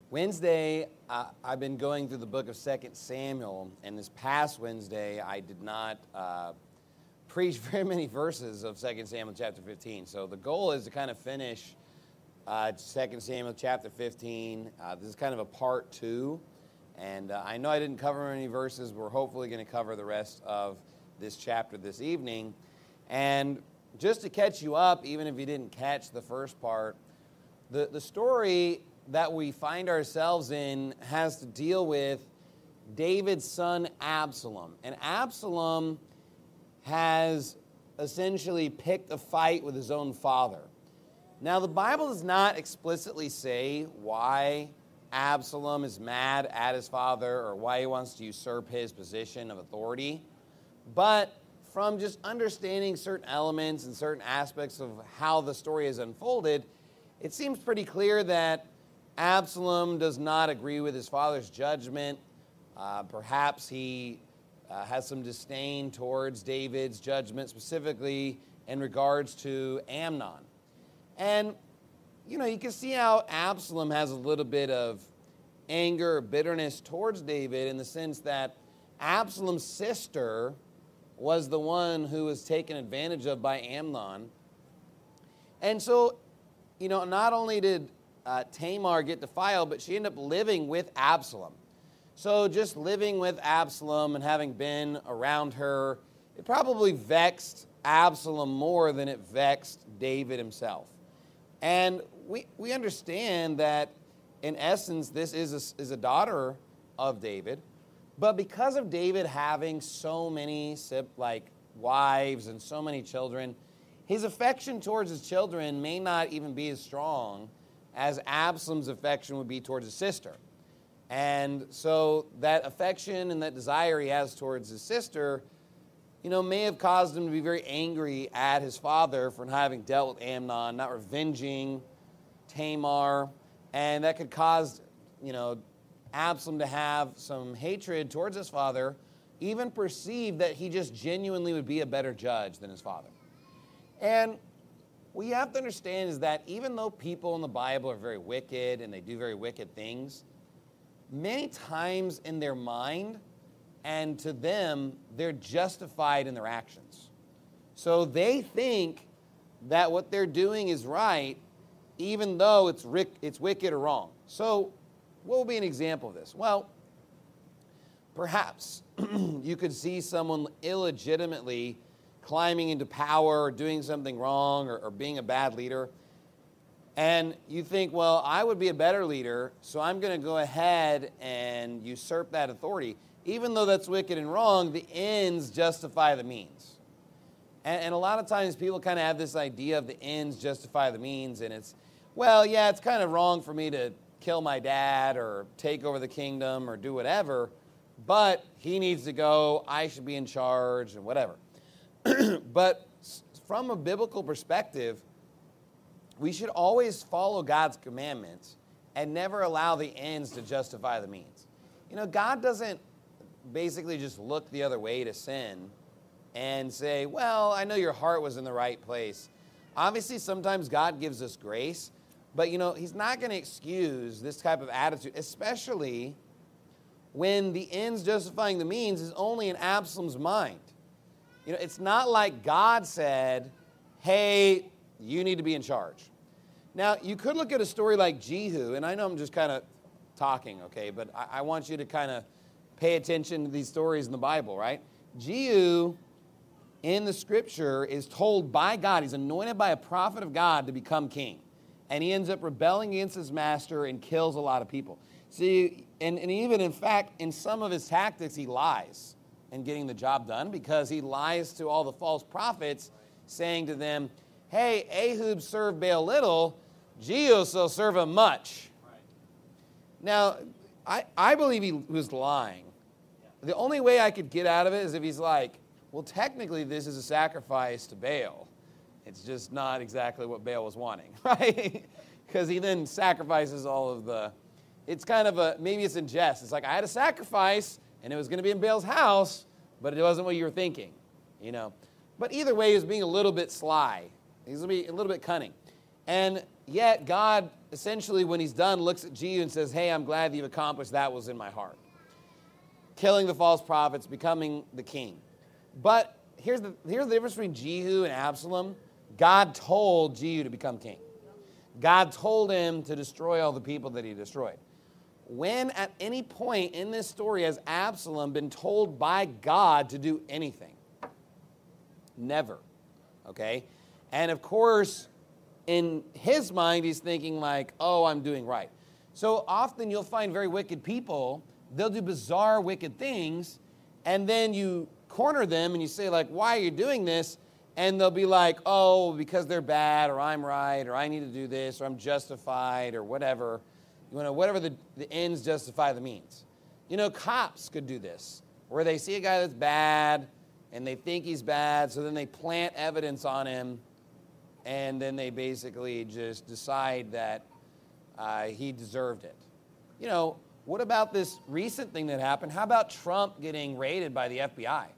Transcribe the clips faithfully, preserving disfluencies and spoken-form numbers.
Wednesday, uh, I've been going through the book of Second Samuel, and this past Wednesday, I did not uh, preach very many verses of Second Samuel chapter fifteen. So the goal is to kind of finish uh, Second Samuel chapter fifteen. Uh, this is kind of a part two, and uh, I know I didn't cover many verses. We're hopefully going to cover the rest of this chapter this evening. And just to catch you up, even if you didn't catch the first part, the, the story that we find ourselves in has to deal with David's son Absalom. And Absalom has essentially picked a fight with his own father. Now, the Bible does not explicitly say why Absalom is mad at his father or why he wants to usurp his position of authority. But from just understanding certain elements and certain aspects of how the story is unfolded, it seems pretty clear that Absalom does not agree with his father's judgment. Uh, perhaps he uh, has some disdain towards David's judgment, specifically in regards to Amnon. And, you know, you can see how Absalom has a little bit of anger or bitterness towards David in the sense that Absalom's sister was the one who was taken advantage of by Amnon. And so, you know, not only did Uh, Tamar get defiled, but she ended up living with Absalom. So just living with Absalom and having been around her, it probably vexed Absalom more than it vexed David himself. And we we understand that, in essence, this is a, is a daughter of David, but because of David having so many like wives and so many children, his affection towards his children may not even be as strong as Absalom's affection would be towards his sister. And so that affection and that desire he has towards his sister, you know, may have caused him to be very angry at his father for not having dealt with Amnon, not revenging Tamar, and that could cause, you know, Absalom to have some hatred towards his father, even perceive that he just genuinely would be a better judge than his father. And what you have to understand is that even though people in the Bible are very wicked and they do very wicked things, many times in their mind and to them, they're justified in their actions. So they think that what they're doing is right, even though it's it's wicked or wrong. So what would be an example of this? Well, perhaps you could see someone illegitimately climbing into power or doing something wrong or, or being a bad leader. And you think, well, I would be a better leader, so I'm going to go ahead and usurp that authority. Even though that's wicked and wrong, the ends justify the means. And, and a lot of times people kind of have this idea of the ends justify the means, and it's, well, yeah, it's kind of wrong for me to kill my dad or take over the kingdom or do whatever, but he needs to go, I should be in charge and whatever. But from a biblical perspective, we should always follow God's commandments and never allow the ends to justify the means. You know, God doesn't basically just look the other way to sin and say, well, I know your heart was in the right place. Obviously, sometimes God gives us grace, but, you know, he's not going to excuse this type of attitude, especially when the ends justifying the means is only in Absalom's mind. You know, it's not like God said, hey, you need to be in charge. Now, you could look at a story like Jehu, and I know I'm just kind of talking, okay, but I, I want you to kind of pay attention to these stories in the Bible, right? Jehu, in the scripture, is told by God, he's anointed by a prophet of God to become king. And he ends up rebelling against his master and kills a lot of people. See, and, and even, in fact, in some of his tactics, he lies and getting the job done because he lies to all the false prophets saying to them, hey, Ehud served Baal little, Jehu shall serve him much. Right. Now, I, I believe he was lying. Yeah. The only way I could get out of it is if he's like, well, technically this is a sacrifice to Baal. It's just not exactly what Baal was wanting, right? Because he then sacrifices all of the, it's kind of a, maybe it's in jest. It's like, I had a sacrifice, and it was going to be in Baal's house, but it wasn't what you were thinking, you know. But either way, he was being a little bit sly. He was being a little bit cunning. And yet God essentially, when he's done, looks at Jehu and says, hey, I'm glad that you've accomplished that was in my heart. Killing the false prophets, becoming the king. But here's the, here's the difference between Jehu and Absalom. God told Jehu to become king. God told him to destroy all the people that he destroyed. When at any point in this story has Absalom been told by God to do anything? Never. Okay? And of course, in his mind, he's thinking like, oh, I'm doing right. So often you'll find very wicked people, they'll do bizarre, wicked things, and then you corner them and you say like, why are you doing this? And they'll be like, oh, because they're bad, or I'm right, or I need to do this, or I'm justified, or whatever. You know, whatever the, the ends justify the means. You know, cops could do this, where they see a guy that's bad, and they think he's bad, so then they plant evidence on him, and then they basically just decide that uh, he deserved it. You know, what about this recent thing that happened? How about Trump getting raided by the F B I?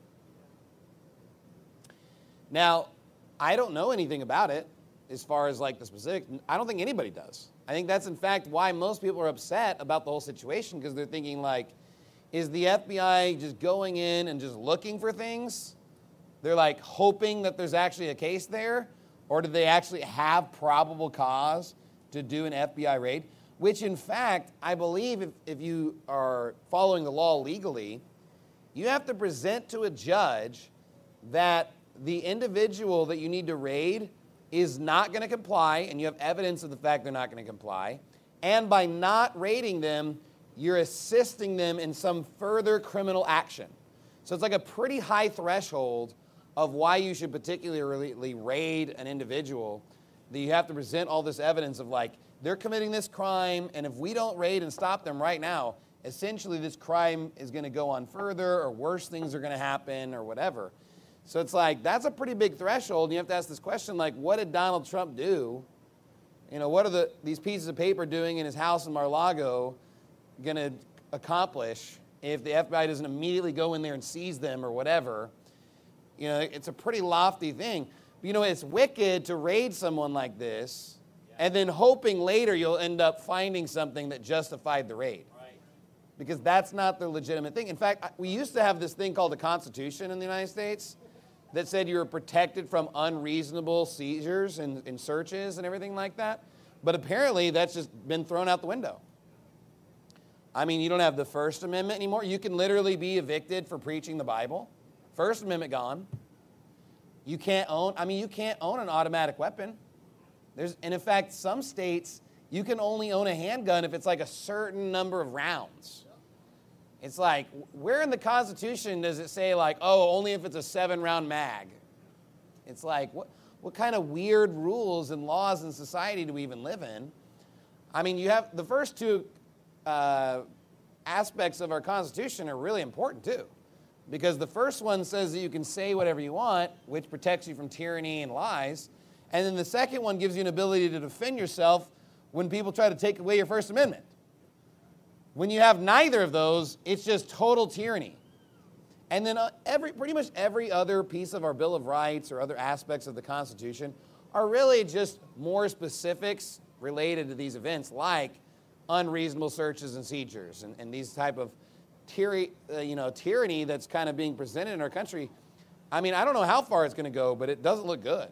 Now, I don't know anything about it as far as like the specific. I don't think anybody does. I think that's in fact why most people are upset about the whole situation, because they're thinking like, is the F B I just going in and just looking for things? They're like hoping that there's actually a case there, or do they actually have probable cause to do an F B I raid? Which in fact, I believe if, if you are following the law legally, you have to present to a judge that the individual that you need to raid is not going to comply, and you have evidence of the fact they're not going to comply. And by not raiding them, you're assisting them in some further criminal action. So it's like a pretty high threshold of why you should particularly raid an individual, that you have to present all this evidence of like, they're committing this crime, and if we don't raid and stop them right now, essentially this crime is going to go on further, or worse things are going to happen, or whatever. So it's like, that's a pretty big threshold, and you have to ask this question, like, what did Donald Trump do? You know, what are the, these pieces of paper doing in his house in Mar-a-Lago going to accomplish if the F B I doesn't immediately go in there and seize them or whatever? You know, it's a pretty lofty thing. But, you know, it's wicked to raid someone like this, and then hoping later you'll end up finding something that justified the raid. Right. Because that's not the legitimate thing. In fact, we used to have this thing called the Constitution in the United States that said you were protected from unreasonable seizures and, and searches and everything like that. But apparently that's just been thrown out the window. I mean, you don't have the First Amendment anymore. You can literally be evicted for preaching the Bible. First Amendment gone. You can't own, I mean, you can't own an automatic weapon. There's, and in fact, some states, you can only own a handgun if it's like a certain number of rounds. It's like, where in the Constitution does it say like, oh, only if it's a seven-round mag? It's like, what, what kind of weird rules and laws in society do we even live in? I mean, you have the first two uh, aspects of our Constitution are really important too. Because the first one says that you can say whatever you want, which protects you from tyranny and lies. And then the second one gives you an ability to defend yourself when people try to take away your First Amendment. When you have neither of those, it's just total tyranny. And then uh, every, pretty much every other piece of our Bill of Rights or other aspects of the Constitution are really just more specifics related to these events, like unreasonable searches and seizures and, and these type of tyranny, uh, you know, tyranny that's kind of being presented in our country. I mean, I don't know how far it's going to go, but it doesn't look good.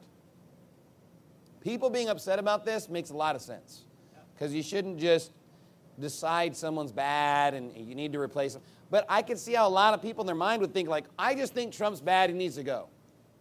People being upset about this makes a lot of sense, because you shouldn't just decide someone's bad and you need to replace them. But I can see how a lot of people in their mind would think like, I just think Trump's bad, he needs to go.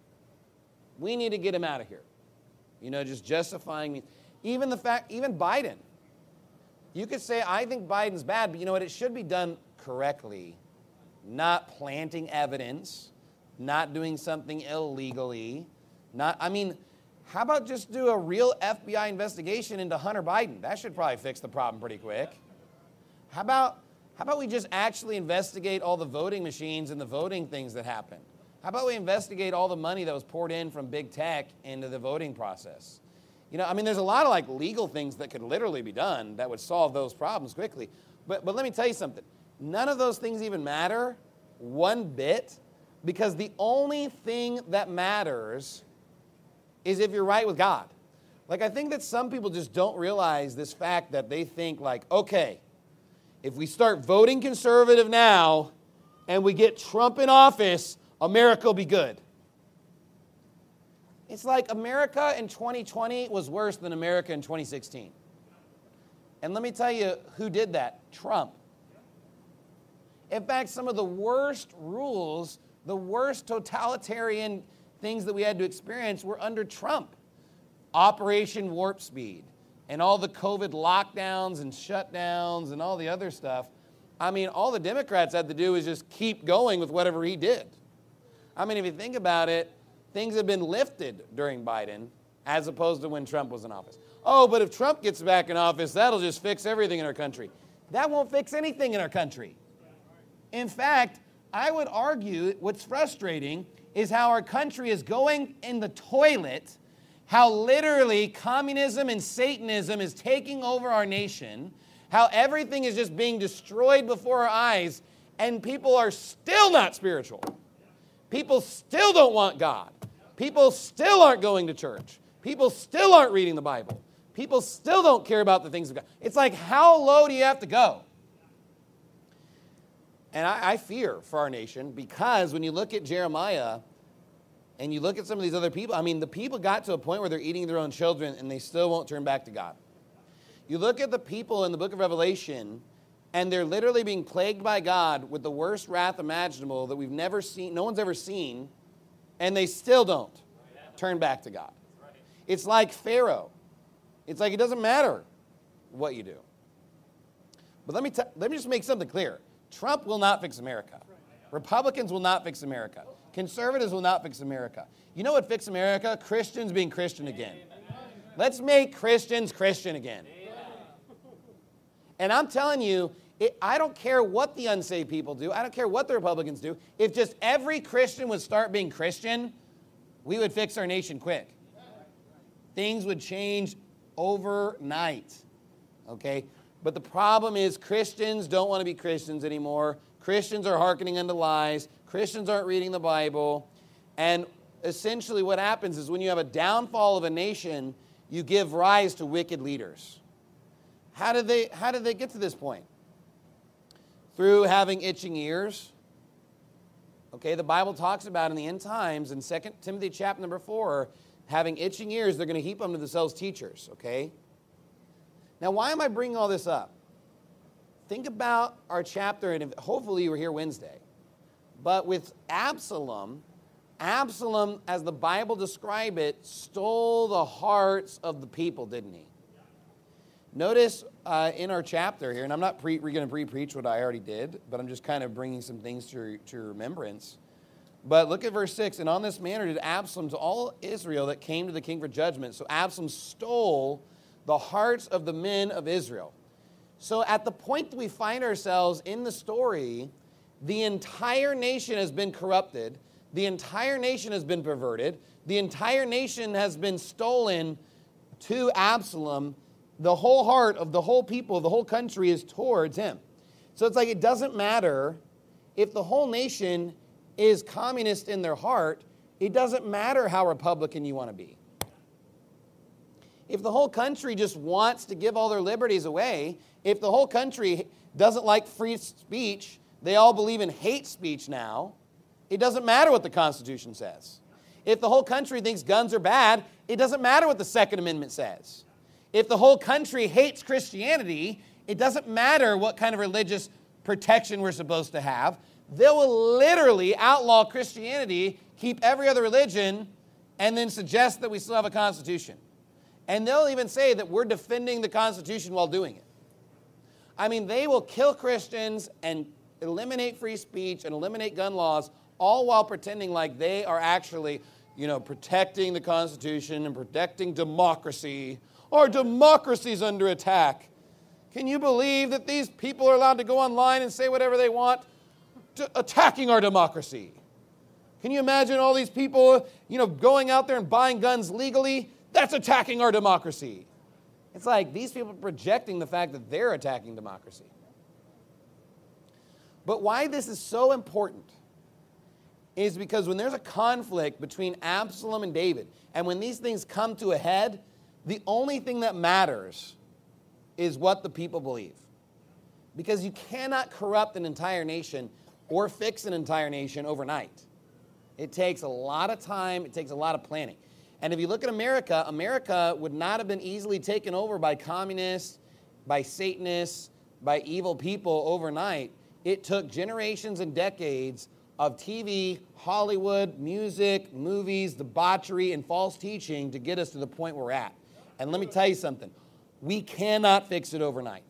We need to get him out of here. You know, just justifying me. Even the fact, even Biden. You could say, I think Biden's bad, but you know what? It should be done correctly. Not planting evidence, not doing something illegally. Not, I mean, how about just do a real F B I investigation into Hunter Biden? That should probably fix the problem pretty quick. How about, how about we just actually investigate all the voting machines and the voting things that happened? How about we investigate all the money that was poured in from big tech into the voting process? You know, I mean, there's a lot of like legal things that could literally be done that would solve those problems quickly. But, but let me tell you something. None of those things even matter one bit, because the only thing that matters is if you're right with God. Like, I think that some people just don't realize this fact that they think, like, okay, if we start voting conservative now and we get Trump in office, America will be good. It's like America in twenty twenty was worse than America in twenty sixteen. And let me tell you who did that. Trump. In fact, some of the worst rules, the worst totalitarian things that we had to experience were under Trump. Operation Warp Speed and all the COVID lockdowns and shutdowns and all the other stuff. I mean, all the Democrats had to do was just keep going with whatever he did. I mean, if you think about it, things have been lifted during Biden as opposed to when Trump was in office. Oh, but if Trump gets back in office, that'll just fix everything in our country. That won't fix anything in our country. In fact, I would argue what's frustrating is how our country is going in the toilet, how literally communism and Satanism is taking over our nation, how everything is just being destroyed before our eyes, and people are still not spiritual. People still don't want God. People still aren't going to church. People still aren't reading the Bible. People still don't care about the things of God. It's like, how low do you have to go? And I, I fear for our nation, because when you look at Jeremiah and you look at some of these other people, I mean, the people got to a point where they're eating their own children and they still won't turn back to God. You look at the people in the book of Revelation, and they're literally being plagued by God with the worst wrath imaginable that we've never seen, no one's ever seen, and they still don't turn back to God. It's like Pharaoh. It's like it doesn't matter what you do. But let me, t- let me just make something clear. Trump will not fix America. Republicans will not fix America. Conservatives will not fix America. You know what fixes America? Christians being Christian again. Let's make Christians Christian again. And I'm telling you, it, I don't care what the unsaved people do. I don't care what the Republicans do. If just every Christian would start being Christian, we would fix our nation quick. Things would change overnight. Okay? But the problem is Christians don't want to be Christians anymore. Christians are hearkening unto lies. Christians aren't reading the Bible. And essentially what happens is when you have a downfall of a nation, you give rise to wicked leaders. How did they, how did they get to this point? Through having itching ears. Okay, the Bible talks about in the end times, in Second Timothy chapter number four, having itching ears, they're going to heap unto themselves teachers, okay? Now, why am I bringing all this up? Think about our chapter, and hopefully you were here Wednesday. But with Absalom, Absalom, as the Bible describes it, stole the hearts of the people, didn't he? Notice uh, in our chapter here, and I'm not pre- going to pre-preach what I already did, but I'm just kind of bringing some things to, to remembrance. But look at verse six. And on this manner did Absalom to all Israel that came to the king for judgment. So Absalom stole the hearts of the men of Israel. So at the point that we find ourselves in the story, the entire nation has been corrupted. The entire nation has been perverted. The entire nation has been stolen to Absalom. The whole heart of the whole people, the whole country is towards him. So it's like it doesn't matter if the whole nation is communist in their heart. It doesn't matter how Republican you want to be. If the whole country just wants to give all their liberties away, if the whole country doesn't like free speech, they all believe in hate speech now, it doesn't matter what the Constitution says. If the whole country thinks guns are bad, it doesn't matter what the Second Amendment says. If the whole country hates Christianity, it doesn't matter what kind of religious protection we're supposed to have. They will literally outlaw Christianity, keep every other religion, and then suggest that we still have a constitution. And they'll even say that we're defending the Constitution while doing it. I mean, they will kill Christians and eliminate free speech and eliminate gun laws, all while pretending like they are actually, you know, protecting the Constitution and protecting democracy. Our democracy is under attack. Can you believe that these people are allowed to go online and say whatever they want, to attacking our democracy? Can you imagine all these people, you know, going out there and buying guns legally? That's attacking our democracy. It's like these people are projecting the fact that they're attacking democracy. But why this is so important is because when there's a conflict between Absalom and David, and when these things come to a head, The only thing that matters is what the people believe. Because you cannot corrupt an entire nation or fix an entire nation overnight. It takes a lot of time. It takes a lot of planning. And if you look at America, America would not have been easily taken over by communists, by Satanists, by evil people overnight. It took generations and decades of T V, Hollywood, music, movies, debauchery, and false teaching to get us to the point we're at. And let me tell you something. We cannot fix it overnight.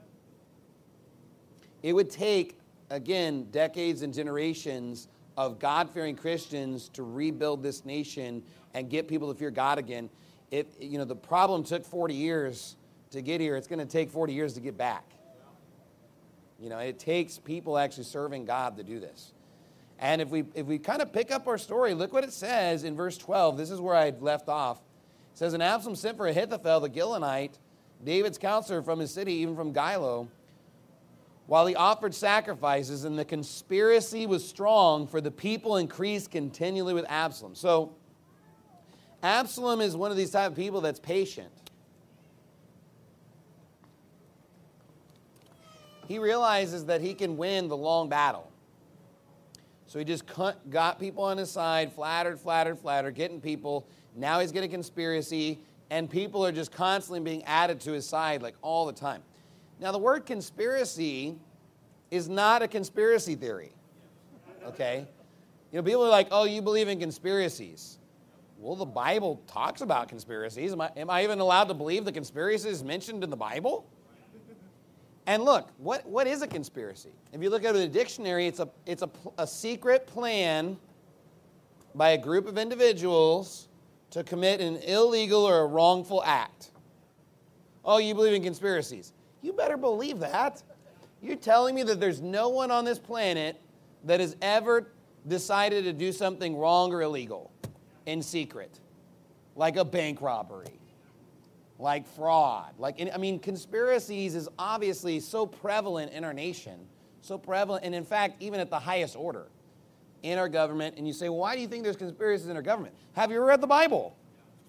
It would take, again, decades and generations of God-fearing Christians to rebuild this nation and get people to fear God again. If, you know, the problem took forty years to get here. It's going to take forty years to get back. You know, it takes people actually serving God to do this. And if we if we kind of pick up our story, look what it says in verse twelve. This is where I left off. It says, and Absalom sent for Ahithophel the Gilonite, David's counselor from his city, even from Gilo, while he offered sacrifices, and the conspiracy was strong, for the people increased continually with Absalom. So Absalom is one of these type of people that's patient. He realizes that he can win the long battle. So he just got people on his side, flattered, flattered, flattered, getting people. Now he's getting a conspiracy, and people are just constantly being added to his side, like all the time. Now, the word conspiracy is not a conspiracy theory, okay? You know, people are like, oh, you believe in conspiracies. Well, the Bible talks about conspiracies. Am I, am I even allowed to believe the conspiracies mentioned in the Bible? And look, what, what is a conspiracy? If you look at the dictionary, it's a it's a, a secret plan by a group of individuals to commit an illegal or a wrongful act. Oh, you believe in conspiracies? You better believe that. You're telling me that there's no one on this planet that has ever decided to do something wrong or illegal in secret, like a bank robbery, like fraud. Like, I mean, conspiracies is obviously so prevalent in our nation, so prevalent, and in fact, even at the highest order in our government. And you say, well, why do you think there's conspiracies in our government? Have you ever read the Bible?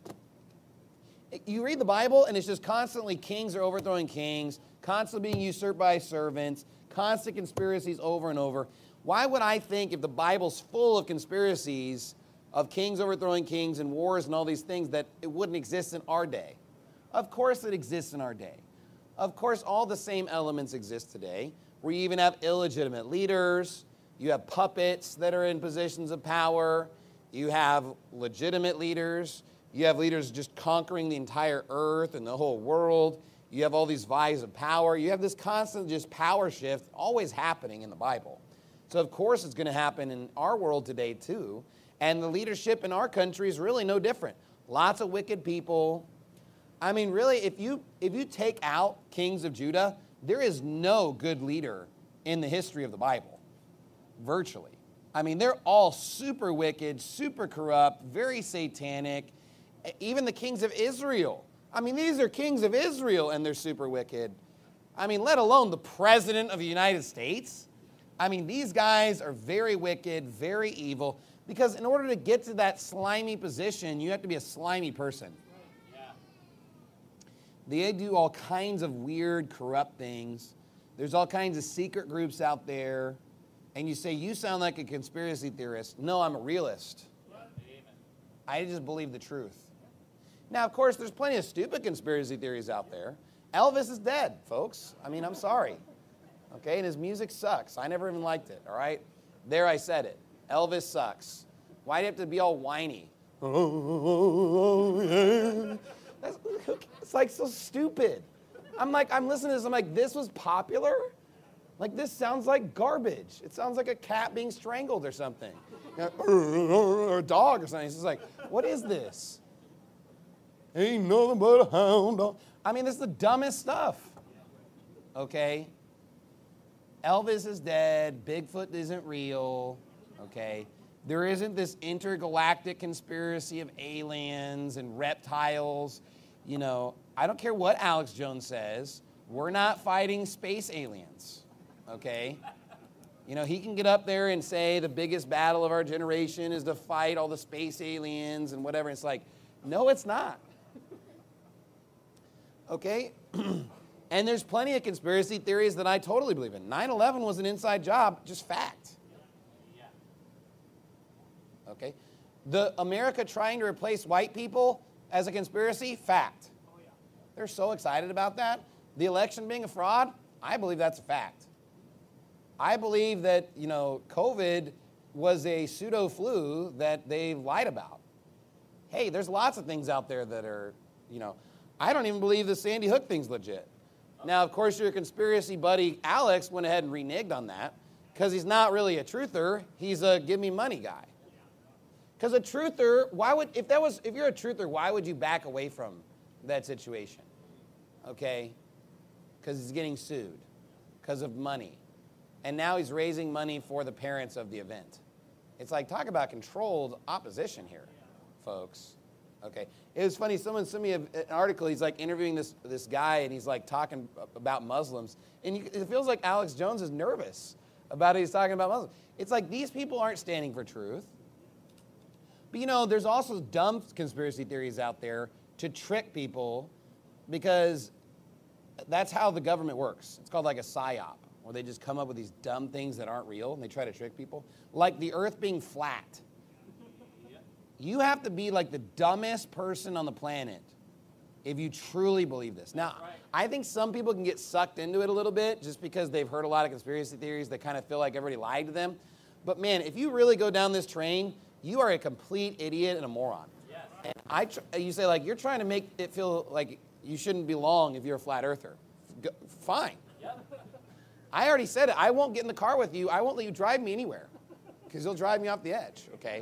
You read the Bible, and it's just constantly kings are overthrowing kings, constantly being usurped by servants, constant conspiracies over and over. Why would I think, if the Bible's full of conspiracies of kings overthrowing kings and wars and all these things, that it wouldn't exist in our day? Of course it exists in our day. Of course all the same elements exist today, where you even have illegitimate leaders, you have puppets that are in positions of power, you have legitimate leaders, you have leaders just conquering the entire earth and the whole world, you have all these vies of power, you have this constant just power shift always happening in the Bible. So of course it's going to happen in our world today too, and the leadership in our country is really no different. Lots of wicked people. I mean, really, if you if you take out kings of Judah, there is no good leader in the history of the Bible, virtually. I mean, they're all super wicked, super corrupt, very satanic. Even the kings of Israel. I mean, these are kings of Israel, and they're super wicked. I mean, let alone the president of the United States. I mean, these guys are very wicked, very evil, because in order to get to that slimy position, you have to be a slimy person. They do all kinds of weird, corrupt things. There's all kinds of secret groups out there. And you say, you sound like a conspiracy theorist. No, I'm a realist. I just believe the truth. Now, of course, there's plenty of stupid conspiracy theories out there. Elvis is dead, folks. I mean, I'm sorry. Okay, and his music sucks. I never even liked it, all right? There, I said it. Elvis sucks. Why do you have to be all whiny? That's, it's like so stupid. I'm like, I'm listening to this, I'm like, this was popular? Like, this sounds like garbage. It sounds like a cat being strangled or something. You know, or a dog or something. It's just like, what is this? Ain't nothing but a hound dog. I mean, this is the dumbest stuff. Okay? Elvis is dead. Bigfoot isn't real. Okay? There isn't this intergalactic conspiracy of aliens and reptiles. You know, I don't care what Alex Jones says. We're not fighting space aliens, okay? You know, he can get up there and say the biggest battle of our generation is to fight all the space aliens and whatever. It's like, no, it's not. Okay? And there's plenty of conspiracy theories that I totally believe in. nine eleven was an inside job, just fact. Okay? The America trying to replace white people as a conspiracy, fact. They're so excited about that. The election being a fraud, I believe that's a fact. I believe that, you know, COVID was a pseudo flu that they lied about. Hey, there's lots of things out there that are, you know, I don't even believe the Sandy Hook thing's legit. Now, of course, your conspiracy buddy Alex went ahead and reneged on that because he's not really a truther. He's a give me money guy. Because a truther, why would, if that was, if you're a truther, why would you back away from that situation? Okay? Because he's getting sued because of money. And now he's raising money for the parents of the event. It's like, talk about controlled opposition here, folks. Okay. It was funny, someone sent me an article, he's like interviewing this, this guy, and he's like talking about Muslims. And you, it feels like Alex Jones is nervous about it. He's talking about Muslims. It's like these people aren't standing for truth. But you know, there's also dumb conspiracy theories out there to trick people because that's how the government works. It's called like a psyop, where they just come up with these dumb things that aren't real and they try to trick people. Like the earth being flat. You have to be like the dumbest person on the planet if you truly believe this. Now, I think some people can get sucked into it a little bit just because they've heard a lot of conspiracy theories. They kind of feel like everybody lied to them. But man, if you really go down this train, you are a complete idiot and a moron. Yes. And I, tr- you say like, you're trying to make it feel like you shouldn't belong if you're a flat earther. Go, fine. Yep. I already said it. I won't get in the car with you. I won't let you drive me anywhere because you'll drive me off the edge, okay?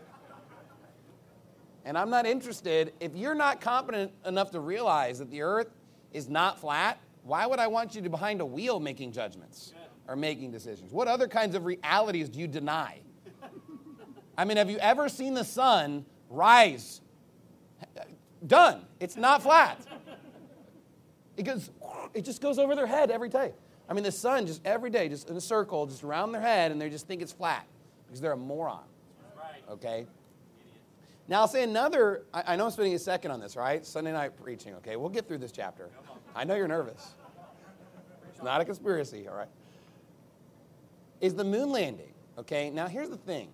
And I'm not interested. If you're not competent enough to realize that the earth is not flat, why would I want you to behind a wheel making judgments or making decisions? What other kinds of realities do you deny? I mean, have you ever seen the sun rise? Done. It's not flat. It goes, it just goes over their head every day. I mean, the sun just every day, just in a circle, just around their head, and they just think it's flat because they're a moron. Okay? Now, I'll say another, I, I know I'm spending a second on this, right? Sunday night preaching, okay? We'll get through this chapter. I know you're nervous. It's not a conspiracy, all right? Is the moon landing, okay? Now, here's the thing.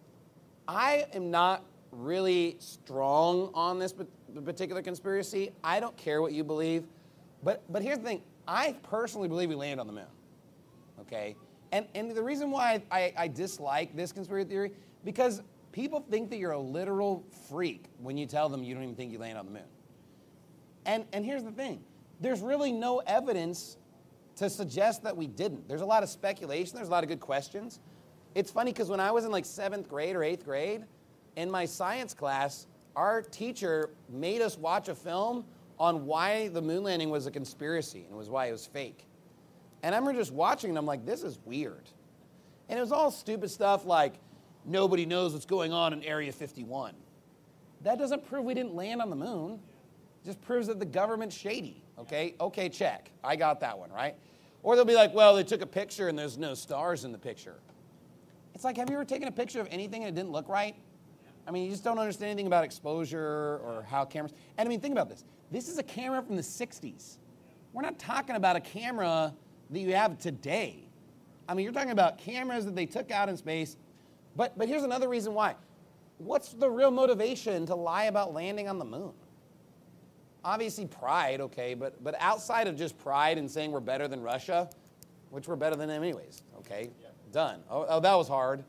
I am not really strong on this particular conspiracy. I don't care what you believe. But but here's the thing. I personally believe we land on the moon, okay? And, and the reason why I, I dislike this conspiracy theory, because people think that you're a literal freak when you tell them you don't even think you land on the moon. And, and here's the thing. There's really no evidence to suggest that we didn't. There's a lot of speculation. There's a lot of good questions. It's funny because when I was in like seventh grade or eighth grade, in my science class, our teacher made us watch a film on why the moon landing was a conspiracy and it was why it was fake. And I remember just watching and I'm like, this is weird. And it was all stupid stuff like, nobody knows what's going on in Area fifty-one. That doesn't prove we didn't land on the moon. It just proves that the government's shady, okay? Okay, check. I got that one, right? Or they'll be like, well, they took a picture and there's no stars in the picture. It's like, have you ever taken a picture of anything and it didn't look right? I mean, you just don't understand anything about exposure or how cameras... And I mean, think about this. This is a camera from the sixties. We're not talking about a camera that you have today. I mean, you're talking about cameras that they took out in space. But, but here's another reason why. What's the real motivation to lie about landing on the moon? Obviously pride, okay, but, but outside of just pride and saying we're better than Russia, which we're better than them anyways, okay, yeah. Done. Oh, oh, that was hard.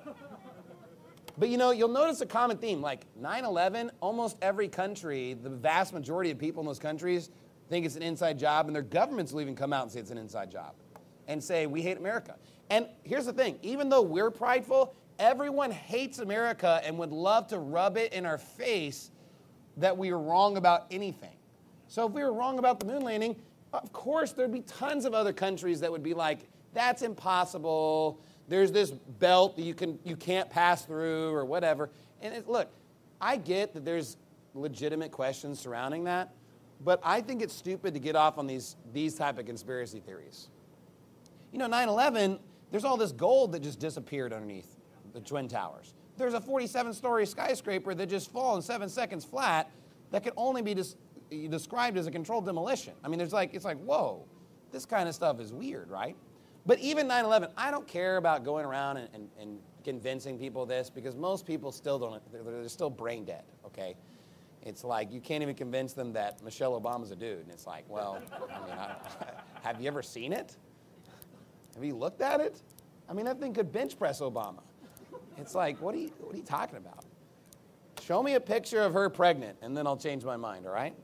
But you know, you'll notice a common theme, like nine eleven, almost every country, the vast majority of people in those countries think it's an inside job, and their governments will even come out and say it's an inside job and say, we hate America. And here's the thing, even though we're prideful, everyone hates America and would love to rub it in our face that we were wrong about anything. So if we were wrong about the moon landing, of course there'd be tons of other countries that would be like, that's impossible. There's this belt that you, can, you can't pass through or whatever. And it, look, I get that there's legitimate questions surrounding that, but I think it's stupid to get off on these, these type of conspiracy theories. You know, nine eleven, there's all this gold that just disappeared underneath the Twin Towers. There's a forty-seven story skyscraper that just fell in seven seconds flat that could only be dis- described as a controlled demolition. I mean, there's like, it's like, whoa, this kind of stuff is weird, right? But even nine eleven, I don't care about going around and, and, and convincing people this, because most people still don't, they're, they're still brain dead, okay? It's like you can't even convince them that Michelle Obama's a dude. And it's like, well, I mean, I, have you ever seen it? Have you looked at it? I mean, that thing could bench press Obama. It's like, what are you, what are you talking about? Show me a picture of her pregnant, and then I'll change my mind, all right?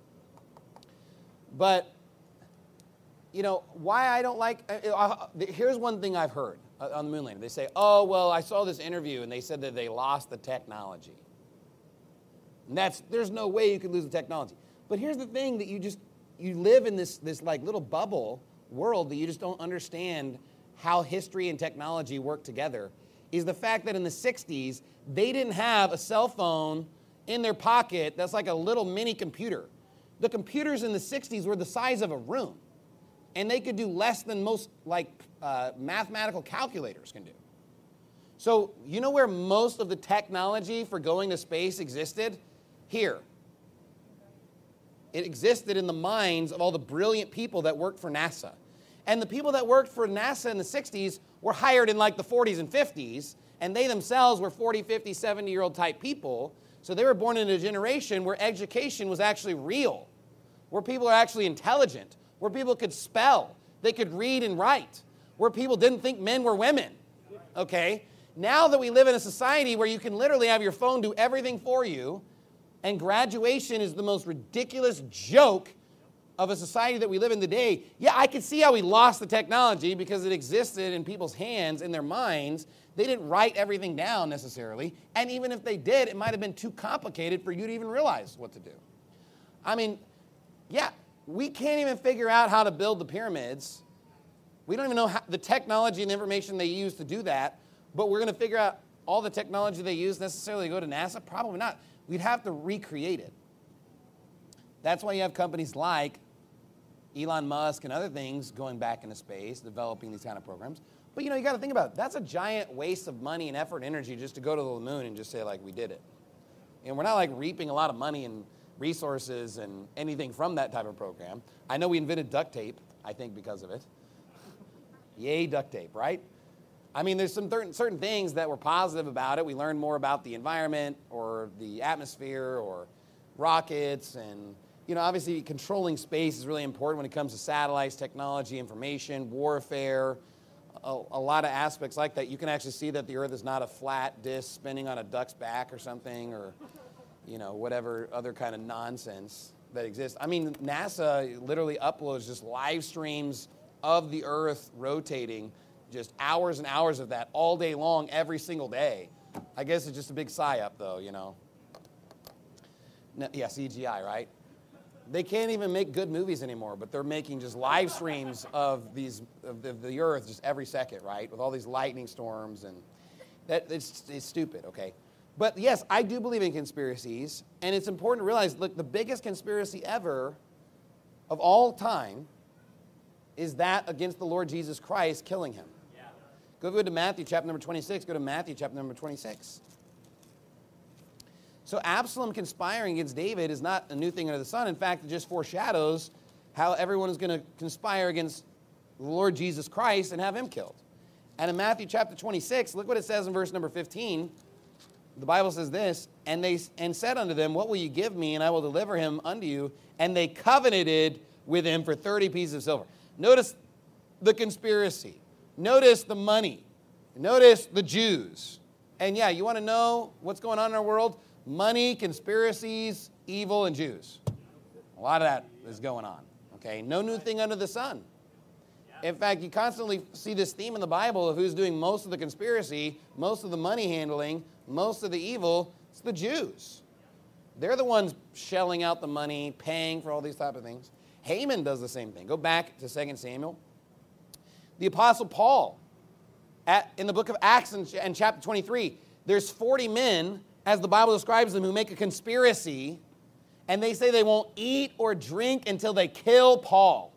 But, you know, why I don't like, uh, uh, here's one thing I've heard uh, on the moon landing. They say, oh, well, I saw this interview, and they said that they lost the technology. And that's, there's no way you could lose the technology. But here's the thing, that you just, you live in this, this like little bubble world that you just don't understand how history and technology work together, is the fact that in the sixties, they didn't have a cell phone in their pocket that's like a little mini computer. The computers in the sixties were the size of a room, and they could do less than most like uh, mathematical calculators can do. So you know where most of the technology for going to space existed? Here. It existed in the minds of all the brilliant people that worked for NASA. And the people that worked for NASA in the sixties were hired in like the forties and fifties, and they themselves were forty, fifty, seventy-year-old type people. So they were born in a generation where education was actually real, where people are actually intelligent, where people could spell, they could read and write, where people didn't think men were women, okay? Now that we live in a society where you can literally have your phone do everything for you, and graduation is the most ridiculous joke of a society that we live in today, yeah, I can see how we lost the technology because it existed in people's hands, in their minds. They didn't write everything down necessarily, and even if they did, it might have been too complicated for you to even realize what to do. I mean, yeah, we can't even figure out how to build the pyramids. We don't even know how, the technology and the information they use to do that, but we're going to figure out all the technology they use necessarily to go to NASA? Probably not. We'd have to recreate it. That's why you have companies like Elon Musk and other things going back into space, developing these kind of programs. But, you know, you got to think about it. That's a giant waste of money and effort and energy just to go to the moon and just say, like, we did it. And we're not, like, reaping a lot of money and resources and anything from that type of program. I know we invented duct tape, I think, because of it. Yay, duct tape, right? I mean, there's some certain, certain things that were positive about it. We learned more about the environment or the atmosphere or rockets, and you know, obviously controlling space is really important when it comes to satellites, technology, information, warfare, a, a lot of aspects like that. You can actually see that the Earth is not a flat disk spinning on a duck's back or something, or you know, whatever other kind of nonsense that exists. I mean, NASA literally uploads just live streams of the Earth rotating, just hours and hours of that all day long, every single day. I guess it's just a big psyop, though, you know. No, yeah, C G I, right? They can't even make good movies anymore, but they're making just live streams of these of the, of the Earth just every second, right? With all these lightning storms, and that it's, it's stupid, okay? But yes, I do believe in conspiracies, and it's important to realize, look, the biggest conspiracy ever of all time is that against the Lord Jesus Christ, killing him. Yeah. Go, go to Matthew chapter number twenty-six. Go to Matthew chapter number twenty-six. So Absalom conspiring against David is not a new thing under the sun. In fact, it just foreshadows how everyone is going to conspire against the Lord Jesus Christ and have him killed. And in Matthew chapter twenty-six, look what it says in verse number fifteen. The Bible says this, and they and said unto them, what will you give me, and I will deliver him unto you? And they covenanted with him for thirty pieces of silver. Notice the conspiracy. Notice the money. Notice the Jews. And yeah, you want to know what's going on in our world? Money, conspiracies, evil, and Jews. A lot of that is going on. Okay, no new thing under the sun. In fact, you constantly see this theme in the Bible of who's doing most of the conspiracy, most of the money handling, most of the evil. It's the Jews. They're the ones shelling out the money, paying for all these type of things. Haman does the same thing. Go back to Second Samuel. The Apostle Paul, at, in the book of Acts in, in chapter twenty-three, there's forty men, as the Bible describes them, who make a conspiracy, and they say they won't eat or drink until they kill Paul.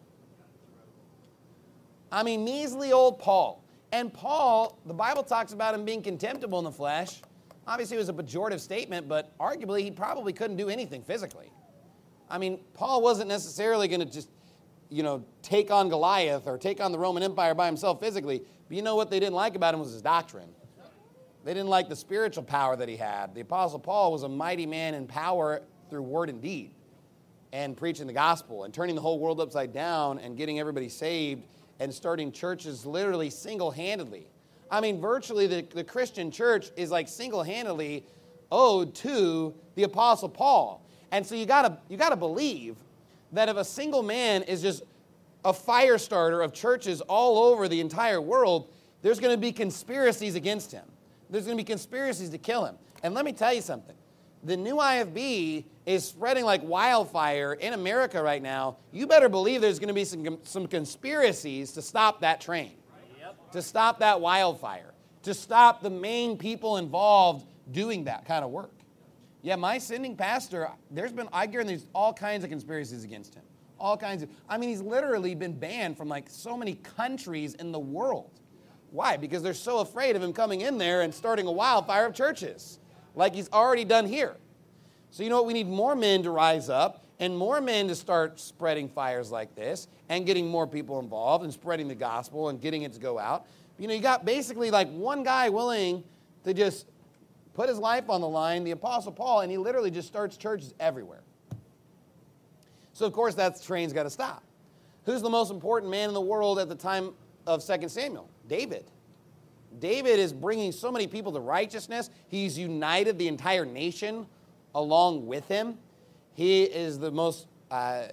I mean, measly old Paul. And Paul, the Bible talks about him being contemptible in the flesh. Obviously, it was a pejorative statement, but arguably he probably couldn't do anything physically. I mean, Paul wasn't necessarily going to just, you know, take on Goliath or take on the Roman Empire by himself physically. But you know what they didn't like about him was his doctrine. They didn't like the spiritual power that he had. The Apostle Paul was a mighty man in power through word and deed and preaching the gospel and turning the whole world upside down and getting everybody saved and starting churches literally single-handedly. I mean, virtually the, the Christian church is like single-handedly owed to the Apostle Paul. And so you gotta you gotta believe that if a single man is just a fire starter of churches all over the entire world, there's going to be conspiracies against him. There's going to be conspiracies to kill him. And let me tell you something. The new I F B is spreading like wildfire in America right now. You better believe there's going to be some, some conspiracies to stop that train, yep. to stop that wildfire, to stop the main people involved doing that kind of work. Yeah, my sending pastor, there's been, I guarantee there's all kinds of conspiracies against him. All kinds of, I mean, he's literally been banned from like so many countries in the world. Why? Because they're so afraid of him coming in there and starting a wildfire of churches, like he's already done here. So you know what? We need more men to rise up and more men to start spreading fires like this and getting more people involved and spreading the gospel and getting it to go out. You know, you got basically like one guy willing to just put his life on the line, the Apostle Paul, and he literally just starts churches everywhere. So, of course, that train's got to stop. Who's the most important man in the world at the time of Second Samuel? David. David is bringing so many people to righteousness. He's united the entire nation along with him. He is the most uh,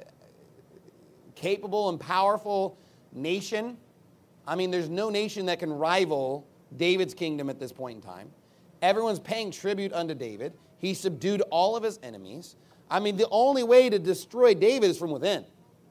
capable and powerful nation. I mean, there's no nation that can rival David's kingdom at this point in time. Everyone's paying tribute unto David. He subdued all of his enemies. I mean, the only way to destroy David is from within.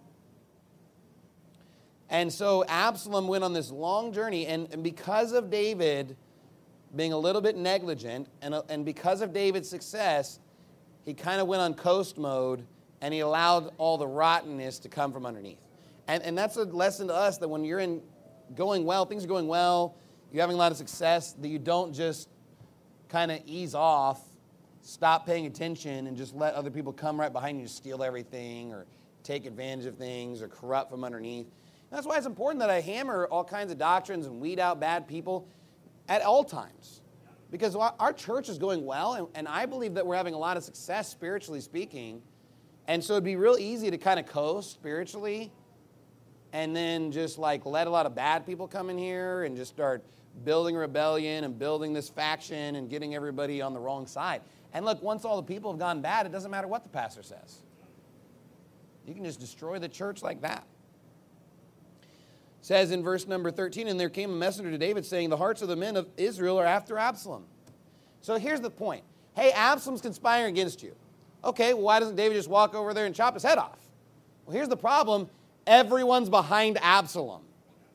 And so Absalom went on this long journey, and, and because of David being a little bit negligent, and, and because of David's success, he kind of went on coast mode, and he allowed all the rottenness to come from underneath. And, and that's a lesson to us, that when you're in going well, things are going well, you're having a lot of success, that you don't just kind of ease off, stop paying attention, and just let other people come right behind you to steal everything or take advantage of things or corrupt from underneath. And that's why it's important that I hammer all kinds of doctrines and weed out bad people at all times. Because our church is going well, and, and I believe that we're having a lot of success spiritually speaking. And so it'd be real easy to kind of coast spiritually and then just like let a lot of bad people come in here and just start building rebellion and building this faction and getting everybody on the wrong side. And look, once all the people have gone bad, it doesn't matter what the pastor says. You can just destroy the church like that. It says in verse number thirteen, and there came a messenger to David saying, the hearts of the men of Israel are after Absalom. So here's the point. Hey, Absalom's conspiring against you. Okay, well, why doesn't David just walk over there and chop his head off? Well, here's the problem. Everyone's behind Absalom.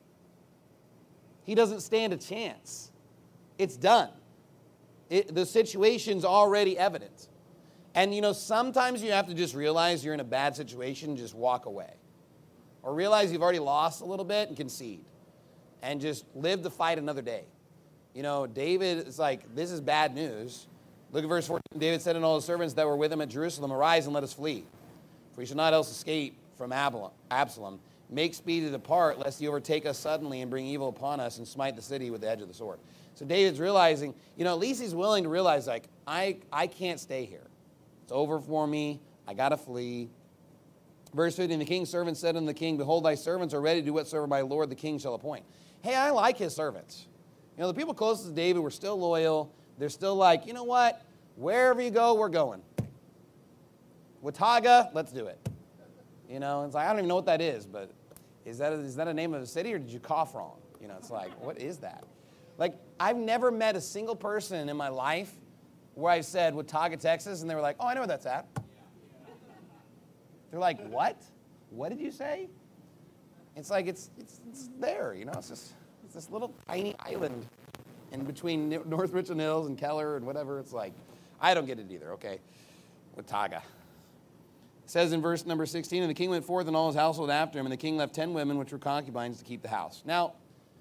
He doesn't stand a chance. It's done. It, the situation's already evident. And, you know, sometimes you have to just realize you're in a bad situation and just walk away. Or realize you've already lost a little bit and concede. And just live the fight another day. You know, David is like, this is bad news. Look at verse fourteen. David said unto all the servants that were with him at Jerusalem, arise and let us flee. For we shall not else escape from Absalom. Make speed to depart, lest he overtake us suddenly and bring evil upon us and smite the city with the edge of the sword. So David's realizing, you know, at least he's willing to realize, like, I, I can't stay here. It's over for me. I got to flee. Verse fifteen, the king's servants said unto the king, behold, thy servants are ready to do whatsoever my lord the king shall appoint. Hey, I like his servants. You know, the people closest to David were still loyal. They're still like, you know what? Wherever you go, we're going. Watauga, let's do it. You know, it's like, I don't even know what that is, but is that a, is that a name of a city, or did you cough wrong? You know, it's like, what is that? Like, I've never met a single person in my life where I said Watauga, Texas, and they were like, oh, I know where that's at. They're like, what? What did you say? It's like, it's it's, it's there, you know, it's just it's this little tiny island in between North Richland Hills and Keller and whatever. It's like, I don't get it either, okay? Watauga. It says in verse number sixteen, and the king went forth and all his household after him, and the king left ten women which were concubines to keep the house. Now,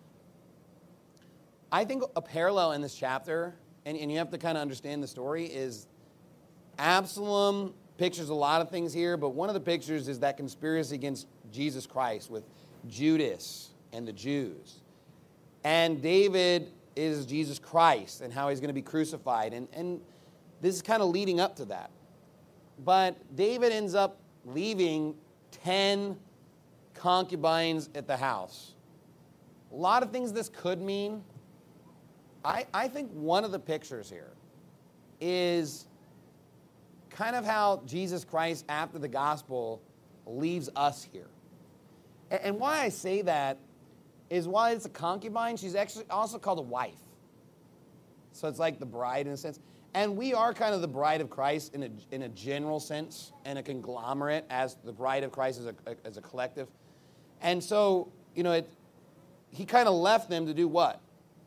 I think a parallel in this chapter, and, and you have to kind of understand the story, is Absalom pictures a lot of things here, but one of the pictures is that conspiracy against Jesus Christ with Judas and the Jews. And David is Jesus Christ and how he's going to be crucified. And, and this is kind of leading up to that. But David ends up leaving ten concubines at the house. A lot of things this could mean. I, I think one of the pictures here is kind of how Jesus Christ, after the gospel, leaves us here. And, and why I say that is while it's a concubine, she's actually also called a wife. So it's like the bride in a sense. And we are kind of the bride of Christ in a, in a general sense, and a conglomerate as the bride of Christ as a, as a collective. And so, you know, it, he kind of left them to do what?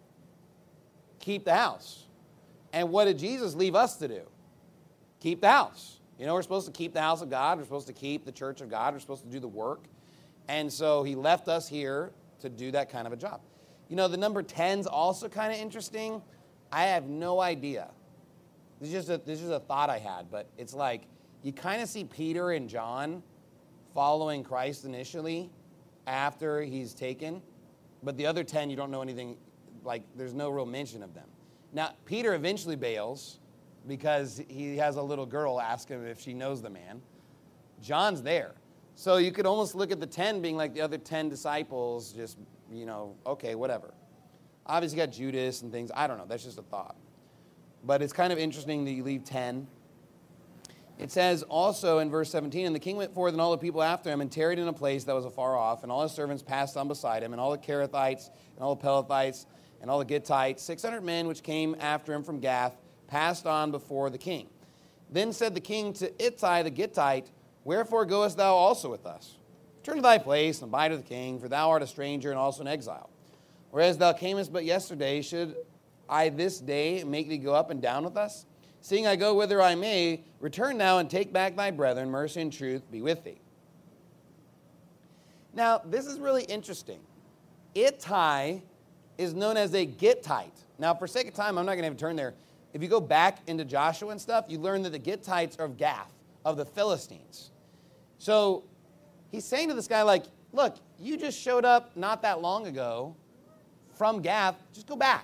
Keep the house. And what did Jesus leave us to do? Keep the house. You know, we're supposed to keep the house of God. We're supposed to keep the church of God. We're supposed to do the work. And so he left us here to do that kind of a job. You know, the number ten's also kind of interesting. I have no idea. This is just a, this is a thought I had, but it's like you kind of see Peter and John following Christ initially after he's taken, but the other ten, you don't know anything, like there's no real mention of them. Now, Peter eventually bails because he has a little girl ask him if she knows the man. John's there. So you could almost look at the ten being like the other ten disciples, just, you know, okay, whatever. Obviously you got Judas and things. I don't know. That's just a thought. But it's kind of interesting that you leave ten. It says also in verse seventeen, and the king went forth and all the people after him and tarried in a place that was afar off, and all his servants passed on beside him, and all the Kerethites and all the Pelethites and all the Gittites, six hundred men which came after him from Gath, passed on before the king. Then said the king to Ittai the Gittite, wherefore goest thou also with us? Return to thy place and abide with the king, for thou art a stranger and also an exile. Whereas thou camest but yesterday, should I this day make thee go up and down with us? Seeing I go whither I may, return now and take back thy brethren, mercy and truth be with thee. Now, this is really interesting. Ittai is known as a Gittite. Now, for sake of time, I'm not going to have to turn there. If you go back into Joshua and stuff, you learn that the Gittites are of Gath, of the Philistines. So he's saying to this guy, like, look, you just showed up not that long ago from Gath. Just go back.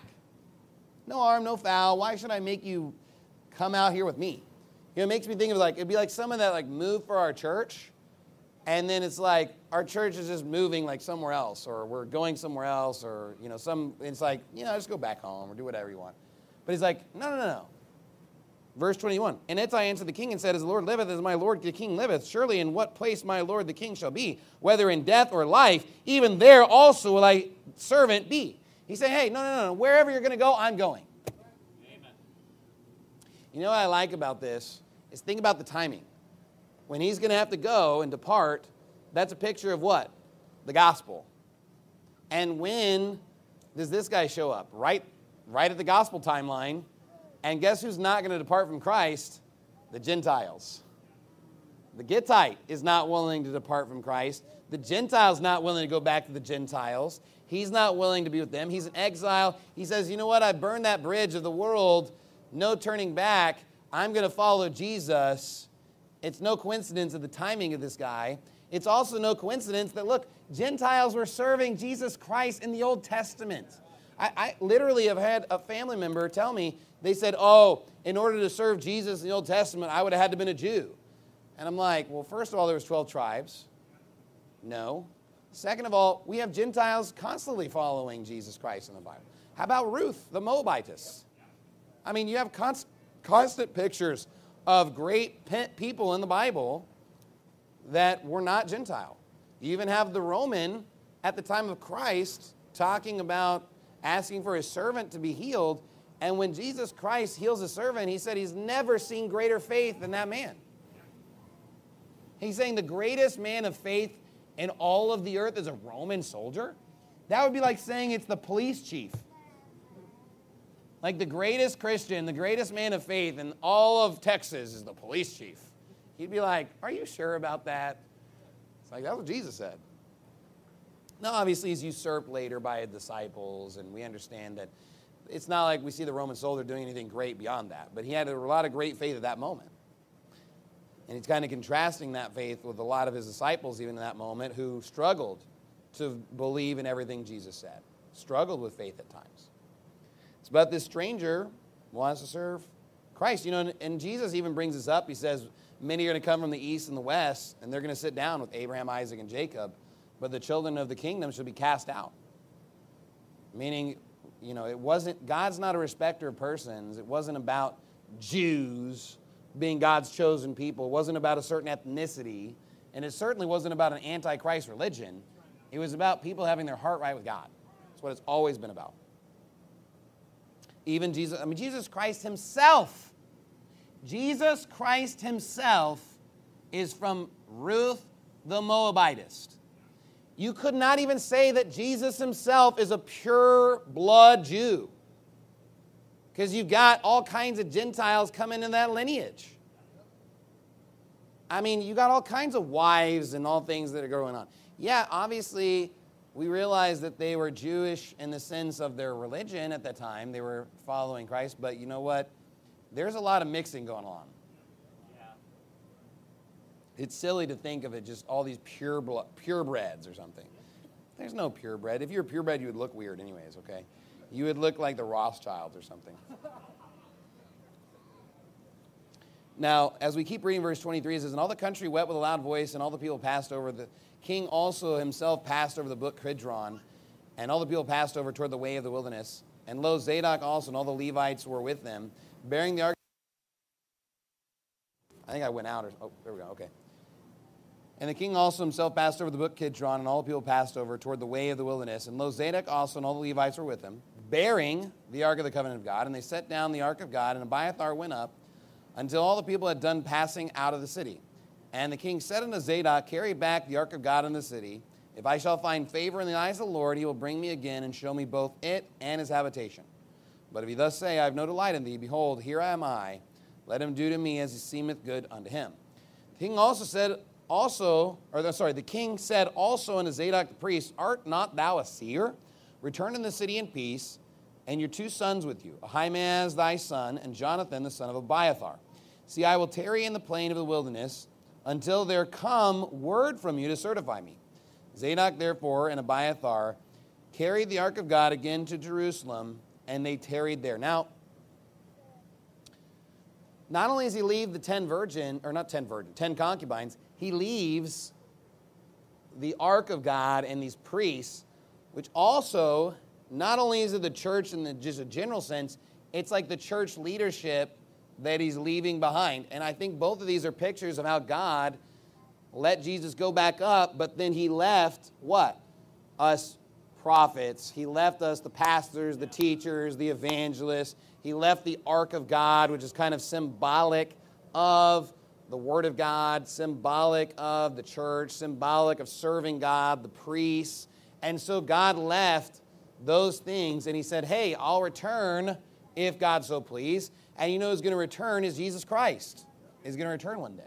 No harm, no foul. Why should I make you come out here with me? You know, it makes me think of like, it'd be like someone that like moved for our church, and then it's like our church is just moving like somewhere else, or we're going somewhere else, or, you know, some, it's like, you know, just go back home or do whatever you want. But he's like, no, no, no, no. Verse twenty-one, and Ittai answered the king and said, as the Lord liveth, as my lord the king liveth, surely in what place my lord the king shall be, whether in death or life, even there also will thy servant be. He's saying, hey, no, no, no, wherever you're going to go, I'm going. Amen. You know what I like about this is think about the timing. When he's going to have to go and depart, that's a picture of what? The gospel. And when does this guy show up? Right, right at the gospel timeline. And guess who's not going to depart from Christ? The Gentiles. The Gittite is not willing to depart from Christ. The Gentile's not willing to go back to the Gentiles. He's not willing to be with them. He's in exile. He says, you know what? I burned that bridge of the world. No turning back. I'm going to follow Jesus. It's no coincidence of the timing of this guy. It's also no coincidence that, look, Gentiles were serving Jesus Christ in the Old Testament. I, I literally have had a family member tell me, they said, oh, in order to serve Jesus in the Old Testament, I would have had to have been a Jew. And I'm like, well, first of all, there was twelve tribes. No. Second of all, we have Gentiles constantly following Jesus Christ in the Bible. How about Ruth, the Moabitess? I mean, you have const- constant pictures of great pe- people in the Bible that were not Gentile. You even have the Roman at the time of Christ talking about asking for his servant to be healed. And when Jesus Christ heals a servant, he said he's never seen greater faith than that man. He's saying the greatest man of faith in all of the earth is a Roman soldier? That would be like saying it's the police chief. Like the greatest Christian, the greatest man of faith in all of Texas is the police chief. He'd be like, are you sure about that? It's like, that's what Jesus said. Now, obviously, he's usurped later by his disciples, and we understand that it's not like we see the Roman soldier doing anything great beyond that, but he had a lot of great faith at that moment. And he's kind of contrasting that faith with a lot of his disciples, even in that moment, who struggled to believe in everything Jesus said, struggled with faith at times. It's about this stranger who wants to serve Christ. You know, and, and Jesus even brings this up. He says, many are going to come from the east and the west, and they're going to sit down with Abraham, Isaac, and Jacob, but the children of the kingdom should be cast out. Meaning, you know, it wasn't, God's not a respecter of persons. It wasn't about Jews being God's chosen people. It wasn't about a certain ethnicity, and it certainly wasn't about an anti-Christ religion. It was about people having their heart right with God. That's what it's always been about. Even Jesus, I mean, Jesus Christ himself, Jesus Christ himself is from Ruth the Moabitess. You could not even say that Jesus himself is a pure blood Jew, because you've got all kinds of Gentiles coming in that lineage. I mean, you got all kinds of wives and all things that are going on. Yeah, obviously, we realize that they were Jewish in the sense of their religion at that time. They were following Christ, but you know what? There's a lot of mixing going on. Yeah. It's silly to think of it just all these pure blood, purebreds or something. There's no purebred. If you were purebred, you would look weird anyways, okay? You would look like the Rothschilds or something. Now, as we keep reading verse twenty-three, it says, and all the country wept with a loud voice, and all the people passed over. The king also himself passed over the brook Kidron, and all the people passed over toward the way of the wilderness. And lo, Zadok also and all the Levites were with them, bearing the ark. I think I went out. Or, oh, there we go, okay. And the king also himself passed over the brook Kidron, and all the people passed over toward the way of the wilderness. And lo, Zadok also and all the Levites were with him, bearing the ark of the covenant of God. And they set down the ark of God, and Abiathar went up, until all the people had done passing out of the city. And the king said unto Zadok, carry back the ark of God in the city. If I shall find favor in the eyes of the Lord, he will bring me again and show me both it and his habitation. But if he thus say, I have no delight in thee, behold, here am I. Let him do to me as he seemeth good unto him. The king also said, also, or sorry, the king said also unto Zadok the priest, art not thou a seer? Return in the city in peace, and your two sons with you, Ahimaaz thy son, and Jonathan the son of Abiathar. See, I will tarry in the plain of the wilderness until there come word from you to certify me. Zadok, therefore, and Abiathar carried the ark of God again to Jerusalem, and they tarried there. Now, not only does he leave the ten virgin, or not ten virgin, ten concubines, he leaves the ark of God and these priests, which also, not only is it the church in the, just a general sense, it's like the church leadership that he's leaving behind. And I think both of these are pictures of how God let Jesus go back up, but then he left what? Us prophets. He left us the pastors, the teachers, the evangelists. He left the ark of God, which is kind of symbolic of the word of God, symbolic of the church, symbolic of serving God, the priests. And so God left those things, and he said, hey, I'll return if God so please. And you know who's going to return is Jesus Christ. He's going to return one day.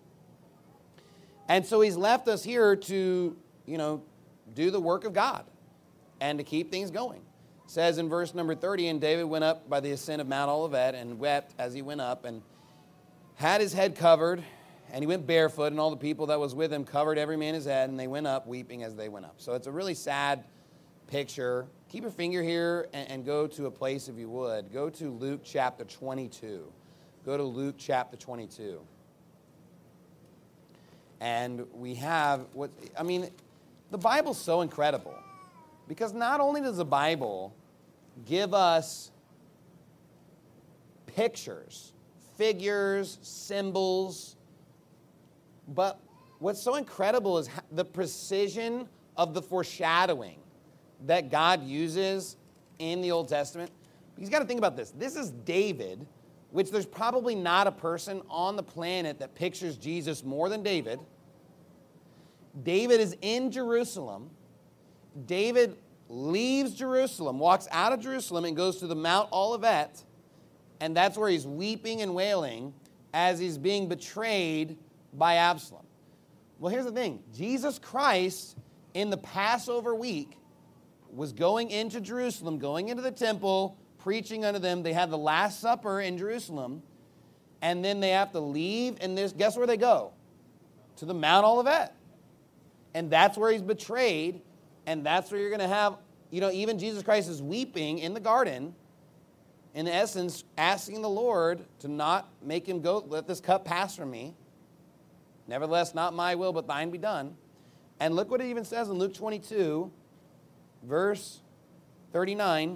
And so he's left us here to, you know, do the work of God and to keep things going. It says in verse number thirty, and David went up by the ascent of Mount Olivet and wept as he went up and had his head covered, and he went barefoot, and all the people that was with him covered every man his head, and they went up weeping as they went up. So it's a really sad picture. Keep your finger here and, and go to a place if you would. Go to Luke chapter twenty-two. Go to Luke chapter twenty-two. And we have what, I mean, the Bible's so incredible because not only does the Bible give us pictures, figures, symbols, but what's so incredible is the precision of the foreshadowing that God uses in the Old Testament. You've got to think about this. This is David, which there's probably not a person on the planet that pictures Jesus more than David. David is in Jerusalem. David leaves Jerusalem, walks out of Jerusalem, and goes to the Mount Olivet, and that's where he's weeping and wailing as he's being betrayed by Absalom. Well, here's the thing. Jesus Christ, in the Passover week, was going into Jerusalem, going into the temple, preaching unto them. They had the Last Supper in Jerusalem. and then they have to leave, and this, guess where they go? To the Mount Olivet. And that's where he's betrayed, and that's where you're going to have, you know, even Jesus Christ is weeping in the garden, in essence, asking the Lord to not make him go, let this cup pass from me. Nevertheless, not my will, but thine be done. And look what it even says in Luke twenty-two, verse thirty-nine.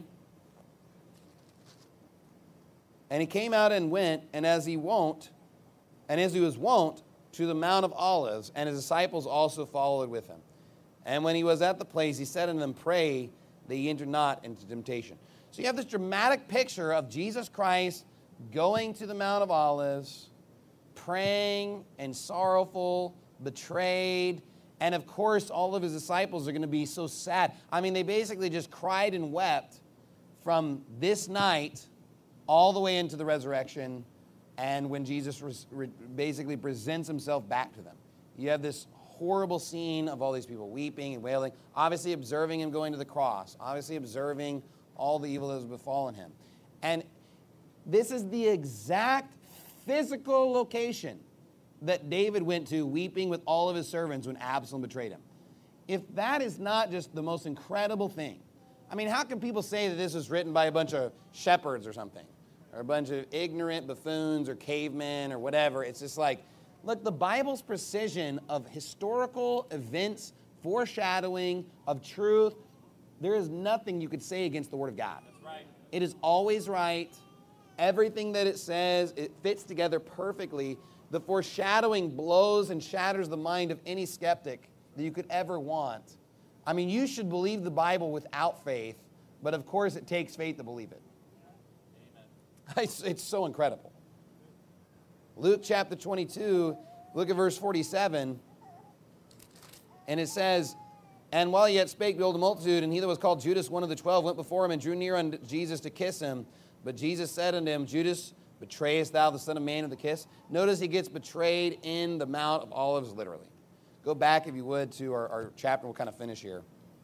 And he came out and went, and as he wont, and as he was wont, to the Mount of Olives, and his disciples also followed with him. And when he was at the place, he said unto them, pray that ye enter not into temptation. So you have this dramatic picture of Jesus Christ going to the Mount of Olives, praying and sorrowful, betrayed, and of course all of his disciples are going to be so sad. I mean, they basically just cried and wept from this night all the way into the resurrection, and when Jesus res- re- basically presents himself back to them. You have this horrible scene of all these people weeping and wailing, obviously observing him going to the cross, obviously observing all the evil that has befallen him. And this is the exact physical location that David went to weeping with all of his servants when Absalom betrayed him. If that is not just the most incredible thing, I mean, how can people say that this was written by a bunch of shepherds or something, or a bunch of ignorant buffoons or cavemen or whatever? It's just like, look, the Bible's precision of historical events, foreshadowing of truth, there is nothing you could say against the Word of God. That's right. It is always right. Everything that it says, it fits together perfectly. The foreshadowing blows and shatters the mind of any skeptic that you could ever want. I mean, you should believe the Bible without faith, but of course it takes faith to believe it. Amen. It's, it's so incredible. Luke chapter twenty-two, look at verse forty-seven, and it says, and while he yet spake, behold, the multitude, and he that was called Judas, one of the twelve, went before him and drew near unto Jesus to kiss him. But Jesus said unto him, Judas, betrayest thou the Son of Man with a kiss? Notice he gets betrayed in the Mount of Olives, literally. Go back, if you would, to our, our chapter. We'll kind of finish here.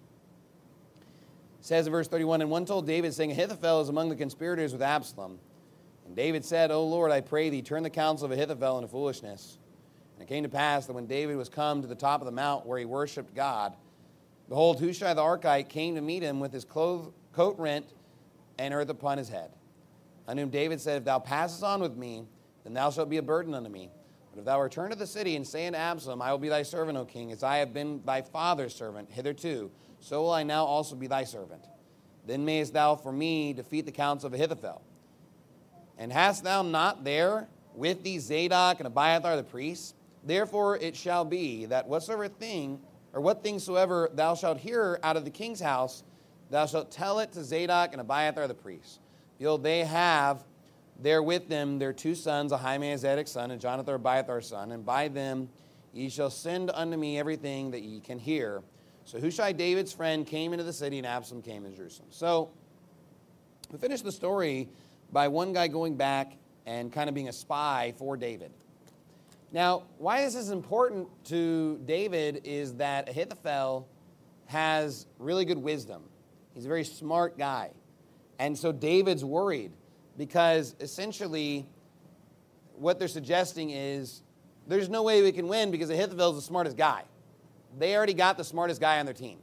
It says in verse thirty-one, and one told David, saying, Ahithophel is among the conspirators with Absalom. And David said, O Lord, I pray thee, turn the counsel of Ahithophel into foolishness. And it came to pass that when David was come to the top of the mount where he worshipped God, behold, Hushai the Archite came to meet him with his clothes, coat rent and earth upon his head. Unto whom David said, If thou passest on with me, then thou shalt be a burden unto me. But if thou return to the city and say unto Absalom, I will be thy servant, O king, as I have been thy father's servant hitherto, so will I now also be thy servant. Then mayest thou for me defeat the counsel of Ahithophel. And hast thou not there with thee Zadok and Abiathar the priests? Therefore it shall be that whatsoever thing, or what thing soever thou shalt hear out of the king's house, thou shalt tell it to Zadok and Abiathar the priests. Behold, they have there with them their two sons, Ahimaaz Zadok's son, and Jonathan Abiathar's son, and by them ye shall send unto me everything that ye can hear. So Hushai, David's friend, came into the city, and Absalom came into Jerusalem. So we finish the story by one guy going back and kind of being a spy for David. Now, why this is important to David is that Ahithophel has really good wisdom. He's a very smart guy. And so David's worried because essentially what they're suggesting is there's no way we can win because Ahithophel's the smartest guy. They already got the smartest guy on their team.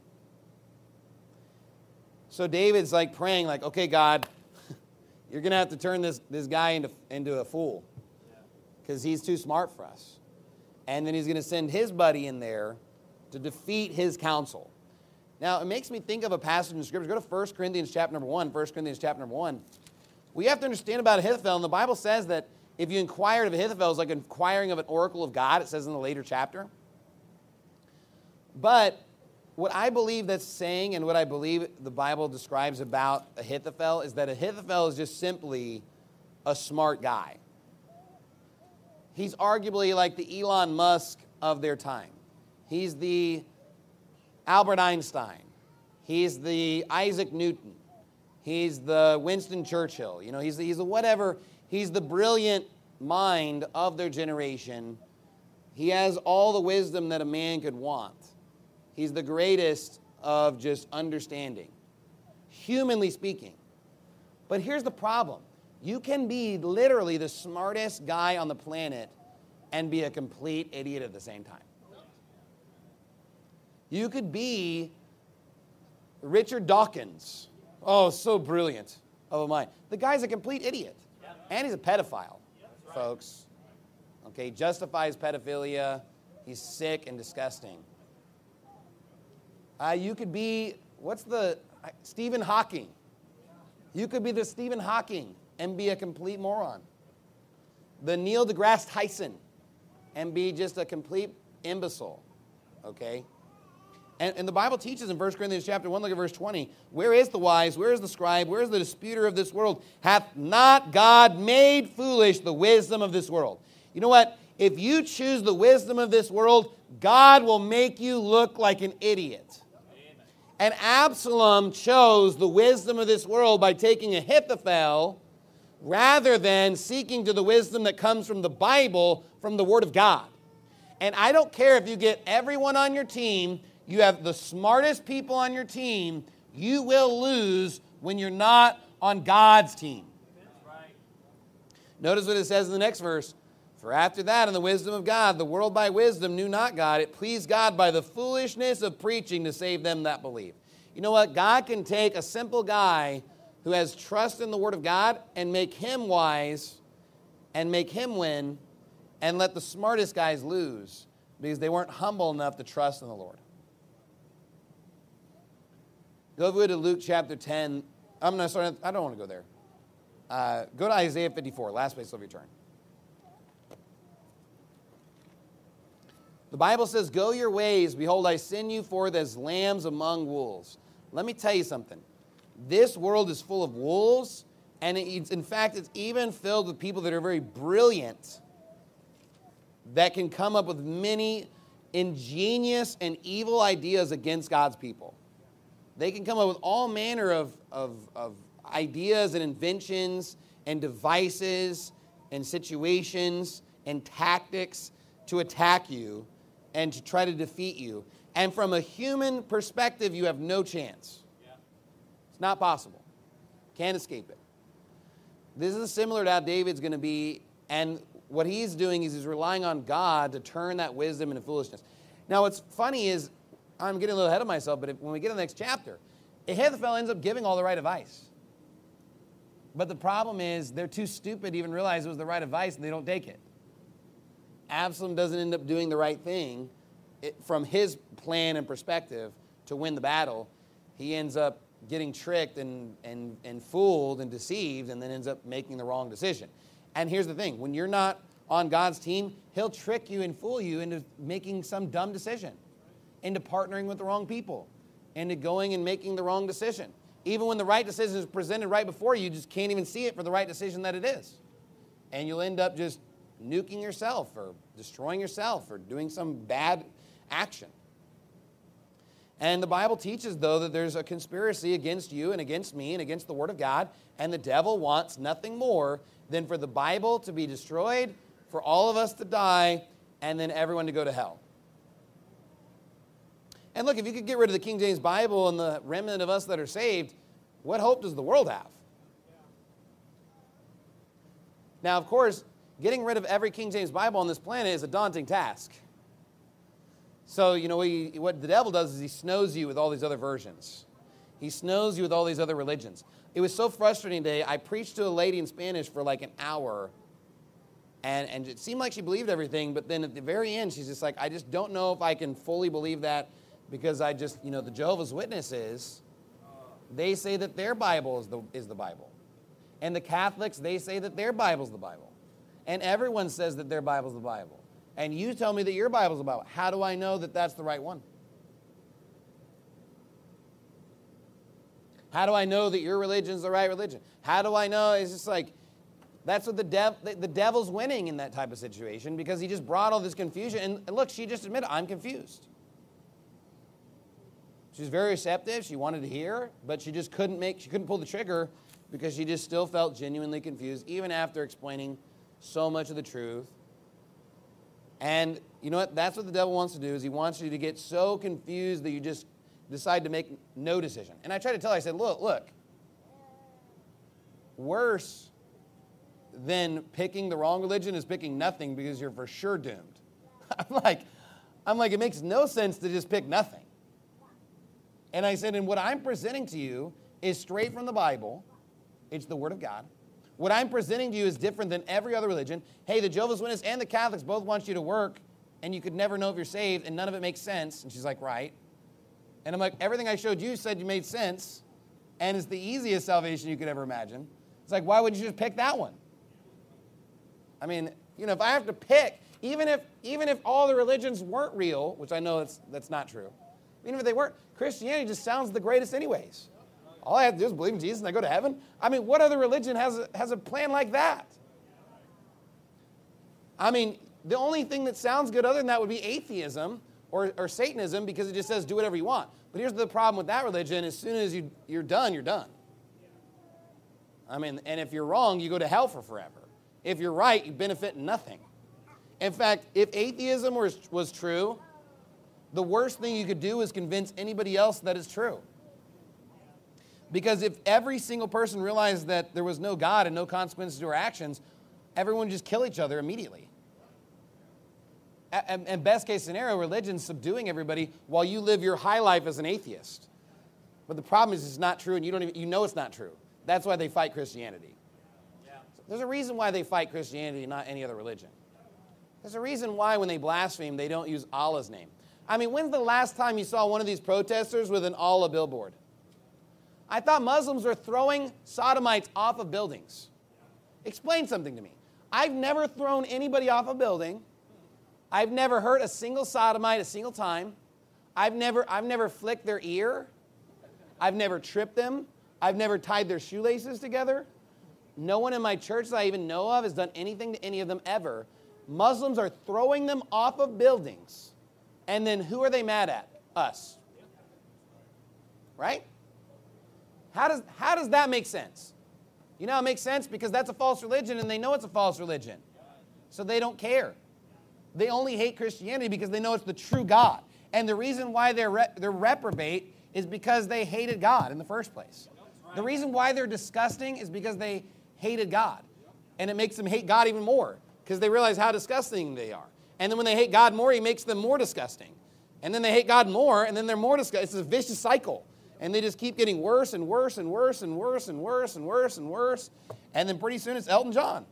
So David's like praying like, okay, God, you're going to have to turn this, this guy into, into a fool because he's too smart for us. And then he's going to send his buddy in there to defeat his counsel. Now, it makes me think of a passage in Scripture. Go to First Corinthians chapter number one. First Corinthians chapter number one. We have to understand about Ahithophel, and the Bible says that if you inquired of Ahithophel, it's like inquiring of an oracle of God, it says in the later chapter. But what I believe that's saying, and what I believe the Bible describes about Ahithophel, is that Ahithophel is just simply a smart guy. He's arguably like the Elon Musk of their time. He's the Albert Einstein. He's the Isaac Newton. He's the Winston Churchill. You know, he's the, he's the whatever. He's the brilliant mind of their generation. He has all the wisdom that a man could want. He's the greatest of just understanding, humanly speaking. But here's the problem. You can be literally the smartest guy on the planet and be a complete idiot at the same time. You could be Richard Dawkins. Oh, so brilliant of a mind. The guy's a complete idiot. And he's a pedophile, folks. Okay, he justifies pedophilia. He's sick and disgusting. Uh, you could be, what's the, uh, Stephen Hawking. You could be the Stephen Hawking and be a complete moron. The Neil deGrasse Tyson and be just a complete imbecile. Okay? And, and the Bible teaches in First Corinthians chapter one, look at verse twenty, where is the wise, where is the scribe, where is the disputer of this world? Hath not God made foolish the wisdom of this world? You know what? If you choose the wisdom of this world, God will make you look like an idiot. Amen. And Absalom chose the wisdom of this world by taking Ahithophel rather than seeking to the wisdom that comes from the Bible, from the Word of God. And I don't care if you get everyone on your team, you have the smartest people on your team, you will lose when you're not on God's team. That's right. Notice what it says in the next verse. For after that, in the wisdom of God, the world by wisdom knew not God. It pleased God by the foolishness of preaching to save them that believe. You know what? God can take a simple guy who has trust in the Word of God and make him wise and make him win and let the smartest guys lose because they weren't humble enough to trust in the Lord. Go over to Luke chapter ten. I'm not sorry, I don't want to go there. Uh, go to Isaiah fifty-four, last place of your turn. The Bible says, go your ways, behold, I send you forth as lambs among wolves. Let me tell you something. This world is full of wolves, and it's, in fact, it's even filled with people that are very brilliant that can come up with many ingenious and evil ideas against God's people. They can come up with all manner of, of, of ideas and inventions and devices and situations and tactics to attack you and to try to defeat you. And from a human perspective, you have no chance. Yeah. It's not possible. Can't escape it. This is similar to how David's going to be, and what he's doing is he's relying on God to turn that wisdom into foolishness. Now, what's funny is, I'm getting a little ahead of myself, but if, when we get to the next chapter, Ahithophel ends up giving all the right advice. But the problem is, they're too stupid to even realize it was the right advice, and they don't take it. Absalom doesn't end up doing the right thing it, from his plan and perspective to win the battle. He ends up getting tricked and, and, and fooled and deceived, and then ends up making the wrong decision. And here's the thing. When you're not on God's team, he'll trick you and fool you into making some dumb decision, into partnering with the wrong people, into going and making the wrong decision. Even when the right decision is presented right before you, you just can't even see it for the right decision that it is. And you'll end up just nuking yourself or destroying yourself or doing some bad action. And the Bible teaches, though, that there's a conspiracy against you and against me and against the Word of God, and the devil wants nothing more than for the Bible to be destroyed, for all of us to die, and then everyone to go to hell. And look, if you could get rid of the King James Bible and the remnant of us that are saved, what hope does the world have? Now, of course, getting rid of every King James Bible on this planet is a daunting task. So, you know, he, what the devil does is he snows you with all these other versions. He snows you with all these other religions. It was so frustrating today. I preached to a lady in Spanish for like an hour, and, and it seemed like she believed everything, but then at the very end, she's just like, I just don't know if I can fully believe that because I just, you know, the Jehovah's Witnesses, they say that their Bible is the, is the Bible. And the Catholics, they say that their Bible's the Bible. And everyone says that their Bible's the Bible. And you tell me that your Bible's the Bible. How do I know that that's the right one? How do I know that your religion's the right religion? How do I know? It's just like, that's what the, dev, the, the devil's winning in that type of situation because he just brought all this confusion. And, and look, she just admitted, I'm confused. She was very receptive. She wanted to hear, but she just couldn't make, she couldn't pull the trigger because she just still felt genuinely confused, even after explaining so much of the truth. And you know what? That's what the devil wants to do, is he wants you to get so confused that you just decide to make no decision. And I tried to tell her, I said, look, look, worse then picking the wrong religion is picking nothing because you're for sure doomed. I'm like, I'm like, it makes no sense to just pick nothing. And I said, and what I'm presenting to you is straight from the Bible. It's the Word of God. What I'm presenting to you is different than every other religion. Hey, the Jehovah's Witnesses and the Catholics both want you to work, and you could never know if you're saved, and none of it makes sense. And she's like, right. And I'm like, everything I showed you said you made sense, and it's the easiest salvation you could ever imagine. It's like, why wouldn't you just pick that one? I mean, you know, if I have to pick, even if even if all the religions weren't real, which I know that's that's not true, even if they weren't, Christianity just sounds the greatest anyways. All I have to do is believe in Jesus and I go to heaven. I mean, what other religion has a, has a plan like that? I mean, the only thing that sounds good other than that would be atheism or, or Satanism, because it just says do whatever you want. But here's the problem with that religion. As soon as you, you're done, you're done. I mean, and if you're wrong, you go to hell for forever. If you're right, you benefit nothing. In fact, if atheism was, was true, the worst thing you could do is convince anybody else that it's true. Because if every single person realized that there was no God and no consequences to our actions, everyone would just kill each other immediately. And, and best case scenario, religion's subduing everybody while you live your high life as an atheist. But the problem is it's not true, and you don't even, you know it's not true. That's why they fight Christianity. Yeah. There's a reason why they fight Christianity, not any other religion. There's a reason why when they blaspheme, they don't use Allah's name. I mean, when's the last time you saw one of these protesters with an Allah billboard? I thought Muslims were throwing sodomites off of buildings. Explain something to me. I've never thrown anybody off a building. I've never hurt a single sodomite a single time. I've never, I've never flicked their ear. I've never tripped them. I've never tied their shoelaces together. No one in my church that I even know of has done anything to any of them ever. Muslims are throwing them off of buildings. And then who are they mad at? Us. Right? How does, how does that make sense? You know how it makes sense? Because that's a false religion and they know it's a false religion. So they don't care. They only hate Christianity because they know it's the true God. And the reason why they're, re- they're reprobate is because they hated God in the first place. The reason why they're disgusting is because they hated God. And it makes them hate God even more because they realize how disgusting they are. And then when they hate God more, He makes them more disgusting. And then they hate God more, and then they're more disgusting. It's a vicious cycle. And they just keep getting worse and worse and worse and worse and worse and worse and worse. And then pretty soon it's Elton John.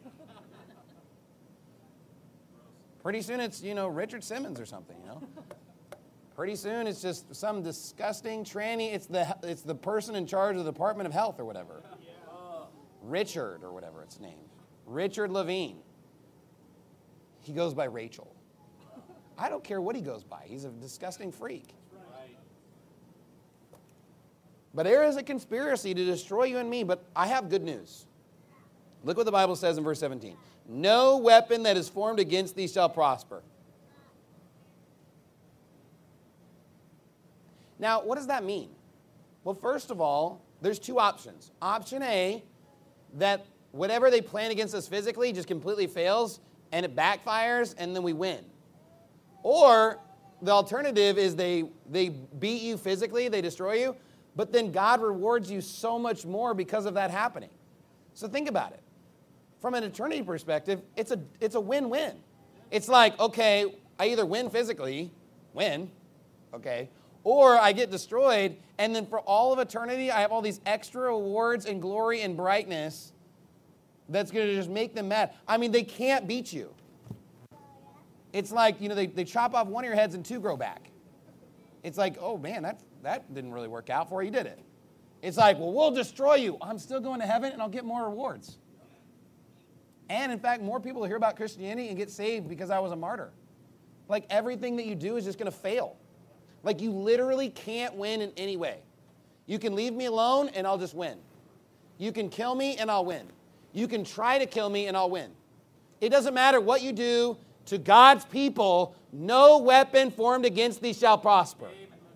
Pretty soon it's, you know, Richard Simmons or something, you know. Pretty soon it's just some disgusting tranny. It's the, it's the person in charge of the Department of Health or whatever. Richard or whatever it's named. Richard Levine. He goes by Rachel. I don't care what he goes by. He's a disgusting freak. But there is a conspiracy to destroy you and me, but I have good news. Look what the Bible says in verse seventeen. No weapon that is formed against thee shall prosper. Now, what does that mean? Well, first of all, there's two options. Option A, that whatever they plan against us physically just completely fails and it backfires and then we win. Or the alternative is they, they beat you physically, they destroy you, but then God rewards you so much more because of that happening. So think about it. From an eternity perspective, it's a, it's a win-win. It's like, okay, I either win physically, win, okay, or I get destroyed, and then for all of eternity, I have all these extra rewards and glory and brightness that's going to just make them mad. I mean, they can't beat you. It's like, you know, they, they chop off one of your heads and two grow back. It's like, oh, man, that, that didn't really work out for you, did it? It's like, well, we'll destroy you. I'm still going to heaven, and I'll get more rewards. And, in fact, more people will hear about Christianity and get saved because I was a martyr. Like, everything that you do is just going to fail. Like, you literally can't win in any way. You can leave me alone, and I'll just win. You can kill me, and I'll win. You can try to kill me, and I'll win. It doesn't matter what you do to God's people, no weapon formed against thee shall prosper.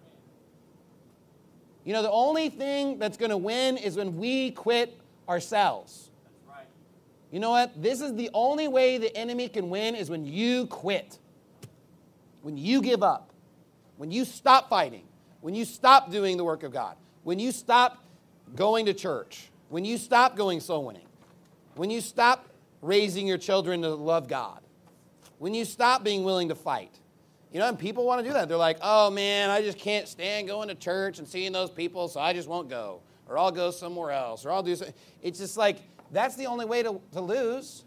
You know, the only thing that's going to win is when we quit ourselves. That's right. You know what? This is the only way the enemy can win is when you quit. When you give up. When you stop fighting. When you stop doing the work of God. When you stop going to church. When you stop going soul winning. When you stop raising your children to love God. When you stop being willing to fight. You know, and people want to do that. They're like, oh, man, I just can't stand going to church and seeing those people, so I just won't go. Or I'll go somewhere else. Or I'll do something. It's just like, that's the only way to, to lose.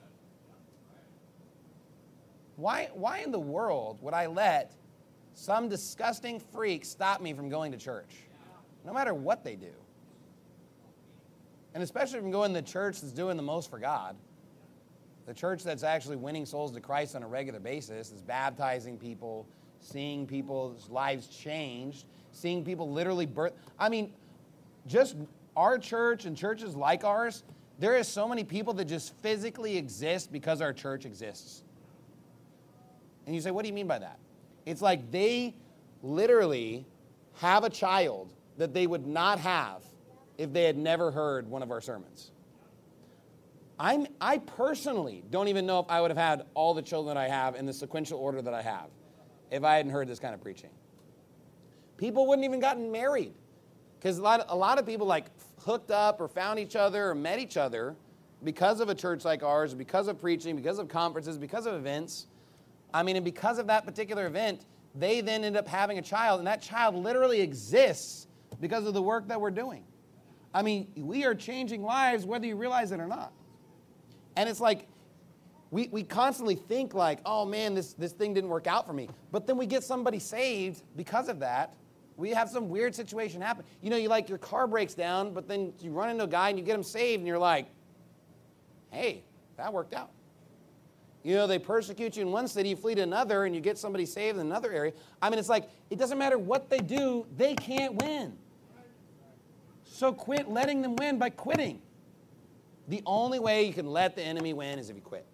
Why, why in the world would I let some disgusting freak stop me from going to church? No matter what they do. And especially from going to the church that's doing the most for God. The church that's actually winning souls to Christ on a regular basis, is baptizing people, seeing people's lives changed, seeing people literally birth. I mean, just our church and churches like ours, there is so many people that just physically exist because our church exists. And you say, what do you mean by that? It's like they literally have a child that they would not have if they had never heard one of our sermons. I'm, I personally don't even know if I would have had all the children I have in the sequential order that I have if I hadn't heard this kind of preaching. People wouldn't even gotten married because a lot, a lot of people like hooked up or found each other or met each other because of a church like ours, because of preaching, because of conferences, because of events. I mean, and because of that particular event, they then end up having a child, and that child literally exists because of the work that we're doing. I mean, we are changing lives whether you realize it or not. And it's like, we, we constantly think like, oh man, this, this thing didn't work out for me. But then we get somebody saved because of that. We have some weird situation happen. You know, you like your car breaks down, but then you run into a guy and you get him saved and you're like, hey, that worked out. You know, they persecute you in one city, you flee to another, and you get somebody saved in another area. I mean, it's like, it doesn't matter what they do, they can't win. So quit letting them win by quitting. The only way you can let the enemy win is if you quit.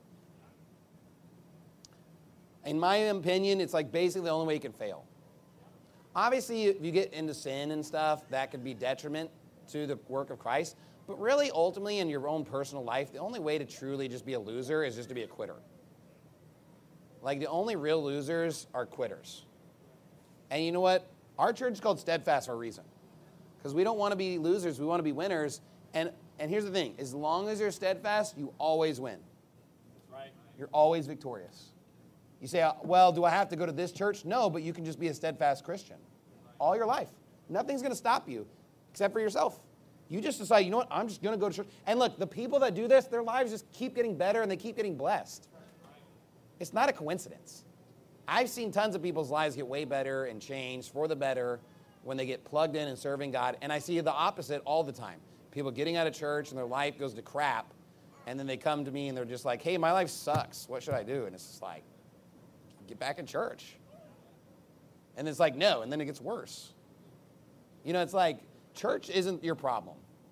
In my opinion, it's like basically the only way you can fail. Obviously, if you get into sin and stuff, that could be detriment to the work of Christ. But really, ultimately, in your own personal life, the only way to truly just be a loser is just to be a quitter. Like, the only real losers are quitters. And you know what? Our church is called Steadfast for a reason. Because we don't want to be losers, we want to be winners. And And here's the thing, as long as you're steadfast, you always win. Right. You're always victorious. You say, well, do I have to go to this church? No, but you can just be a steadfast Christian all your life. Nothing's going to stop you except for yourself. You just decide, you know what, I'm just going to go to church. And look, the people that do this, their lives just keep getting better and they keep getting blessed. It's not a coincidence. I've seen tons of people's lives get way better and change for the better when they get plugged in and serving God. And I see the opposite all the time. People getting out of church and their life goes to crap, and then they come to me and they're just like, hey, my life sucks. What should I do? And it's just like, get back in church. And it's like, no, and then it gets worse. You know, it's like, church isn't your problem.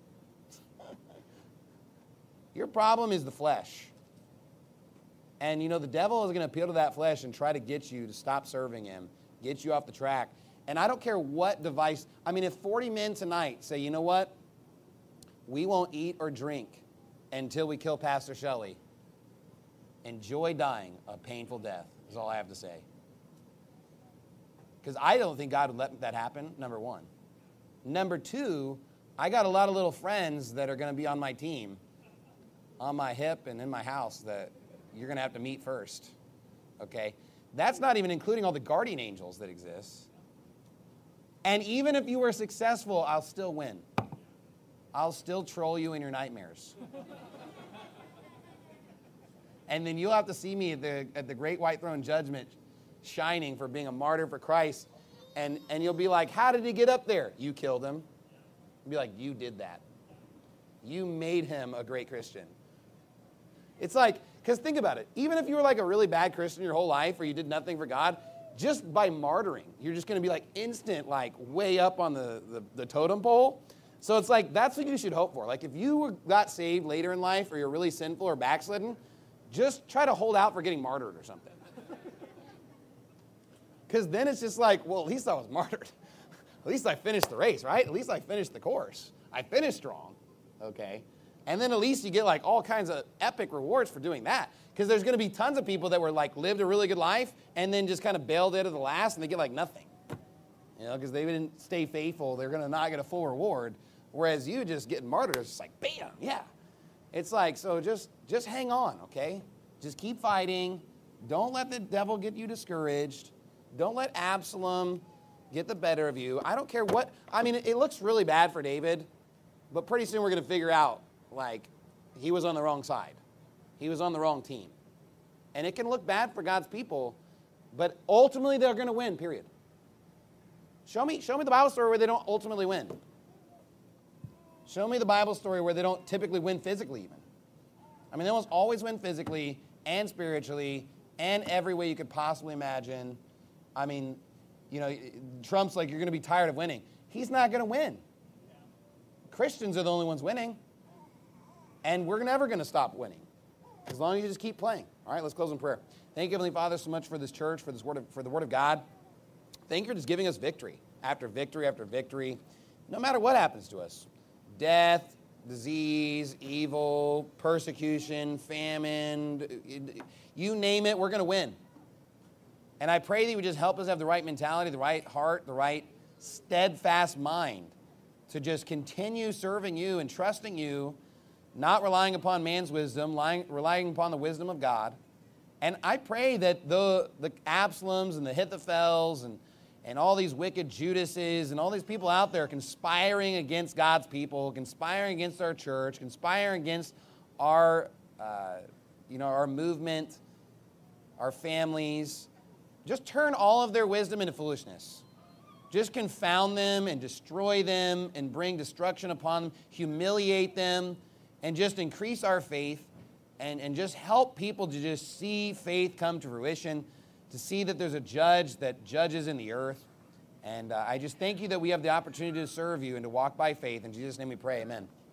Your problem is the flesh. And, you know, the devil is going to appeal to that flesh and try to get you to stop serving him, get you off the track. And I don't care what device. I mean, if forty men tonight say, you know what? We won't eat or drink until we kill Pastor Shelley. Enjoy dying a painful death is all I have to say. Because I don't think God would let that happen, number one. Number two, I got a lot of little friends that are going to be on my team, on my hip and in my house that you're going to have to meet first, okay? That's not even including all the guardian angels that exist. And even if you were successful, I'll still win. I'll still troll you in your nightmares. And then you'll have to see me at the, at the great white throne judgment shining for being a martyr for Christ. And, and you'll be like, how did he get up there? You killed him. You'll be like, you did that. You made him a great Christian. It's like, because think about it. Even if you were like a really bad Christian your whole life or you did nothing for God, just by martyring, you're just going to be like instant, like way up on the, the, the totem pole. So it's like, that's what you should hope for. Like if you were, got saved later in life or you're really sinful or backslidden, just try to hold out for getting martyred or something. Because then it's just like, well, at least I was martyred. At least I finished the race, right? At least I finished the course. I finished strong, okay? And then at least you get like all kinds of epic rewards for doing that. Because there's going to be tons of people that were like lived a really good life and then just kind of bailed out of the last and they get like nothing. You know, because they didn't stay faithful. They're going to not get a full reward. Whereas you just getting martyred, it's just like, bam, yeah. It's like, so just, just hang on, okay? Just keep fighting. Don't let the devil get you discouraged. Don't let Absalom get the better of you. I don't care what, I mean, it, it looks really bad for David, but pretty soon we're going to figure out, like, he was on the wrong side. He was on the wrong team. And it can look bad for God's people, but ultimately they're going to win, period. Show me, show me the Bible story where they don't ultimately win. Show me the Bible story where they don't typically win physically even. I mean, they almost always win physically and spiritually and every way you could possibly imagine. I mean, you know, Trump's like, you're going to be tired of winning. He's not going to win. Christians are the only ones winning. And we're never going to stop winning as long as you just keep playing. All right, let's close in prayer. Thank you, Heavenly Father, so much for this church, for this word of, for the Word of God. Thank you for just giving us victory after victory after victory, no matter what happens to us. Death, disease, evil, persecution, famine, you name it, we're going to win. And I pray that you would just help us have the right mentality, the right heart, the right steadfast mind to just continue serving you and trusting you, not relying upon man's wisdom, relying, relying upon the wisdom of God. And I pray that the, the Absaloms and the Ahithophels and, and all these wicked Judases and all these people out there conspiring against God's people, conspiring against our church, conspiring against our, uh, you know, our movement, our families, just turn all of their wisdom into foolishness. Just confound them and destroy them and bring destruction upon them, humiliate them, and just increase our faith and, and just help people to just see faith come to fruition, to see that there's a judge that judges in the earth. And uh, I just thank you that we have the opportunity to serve you and to walk by faith. In Jesus' name we pray, amen.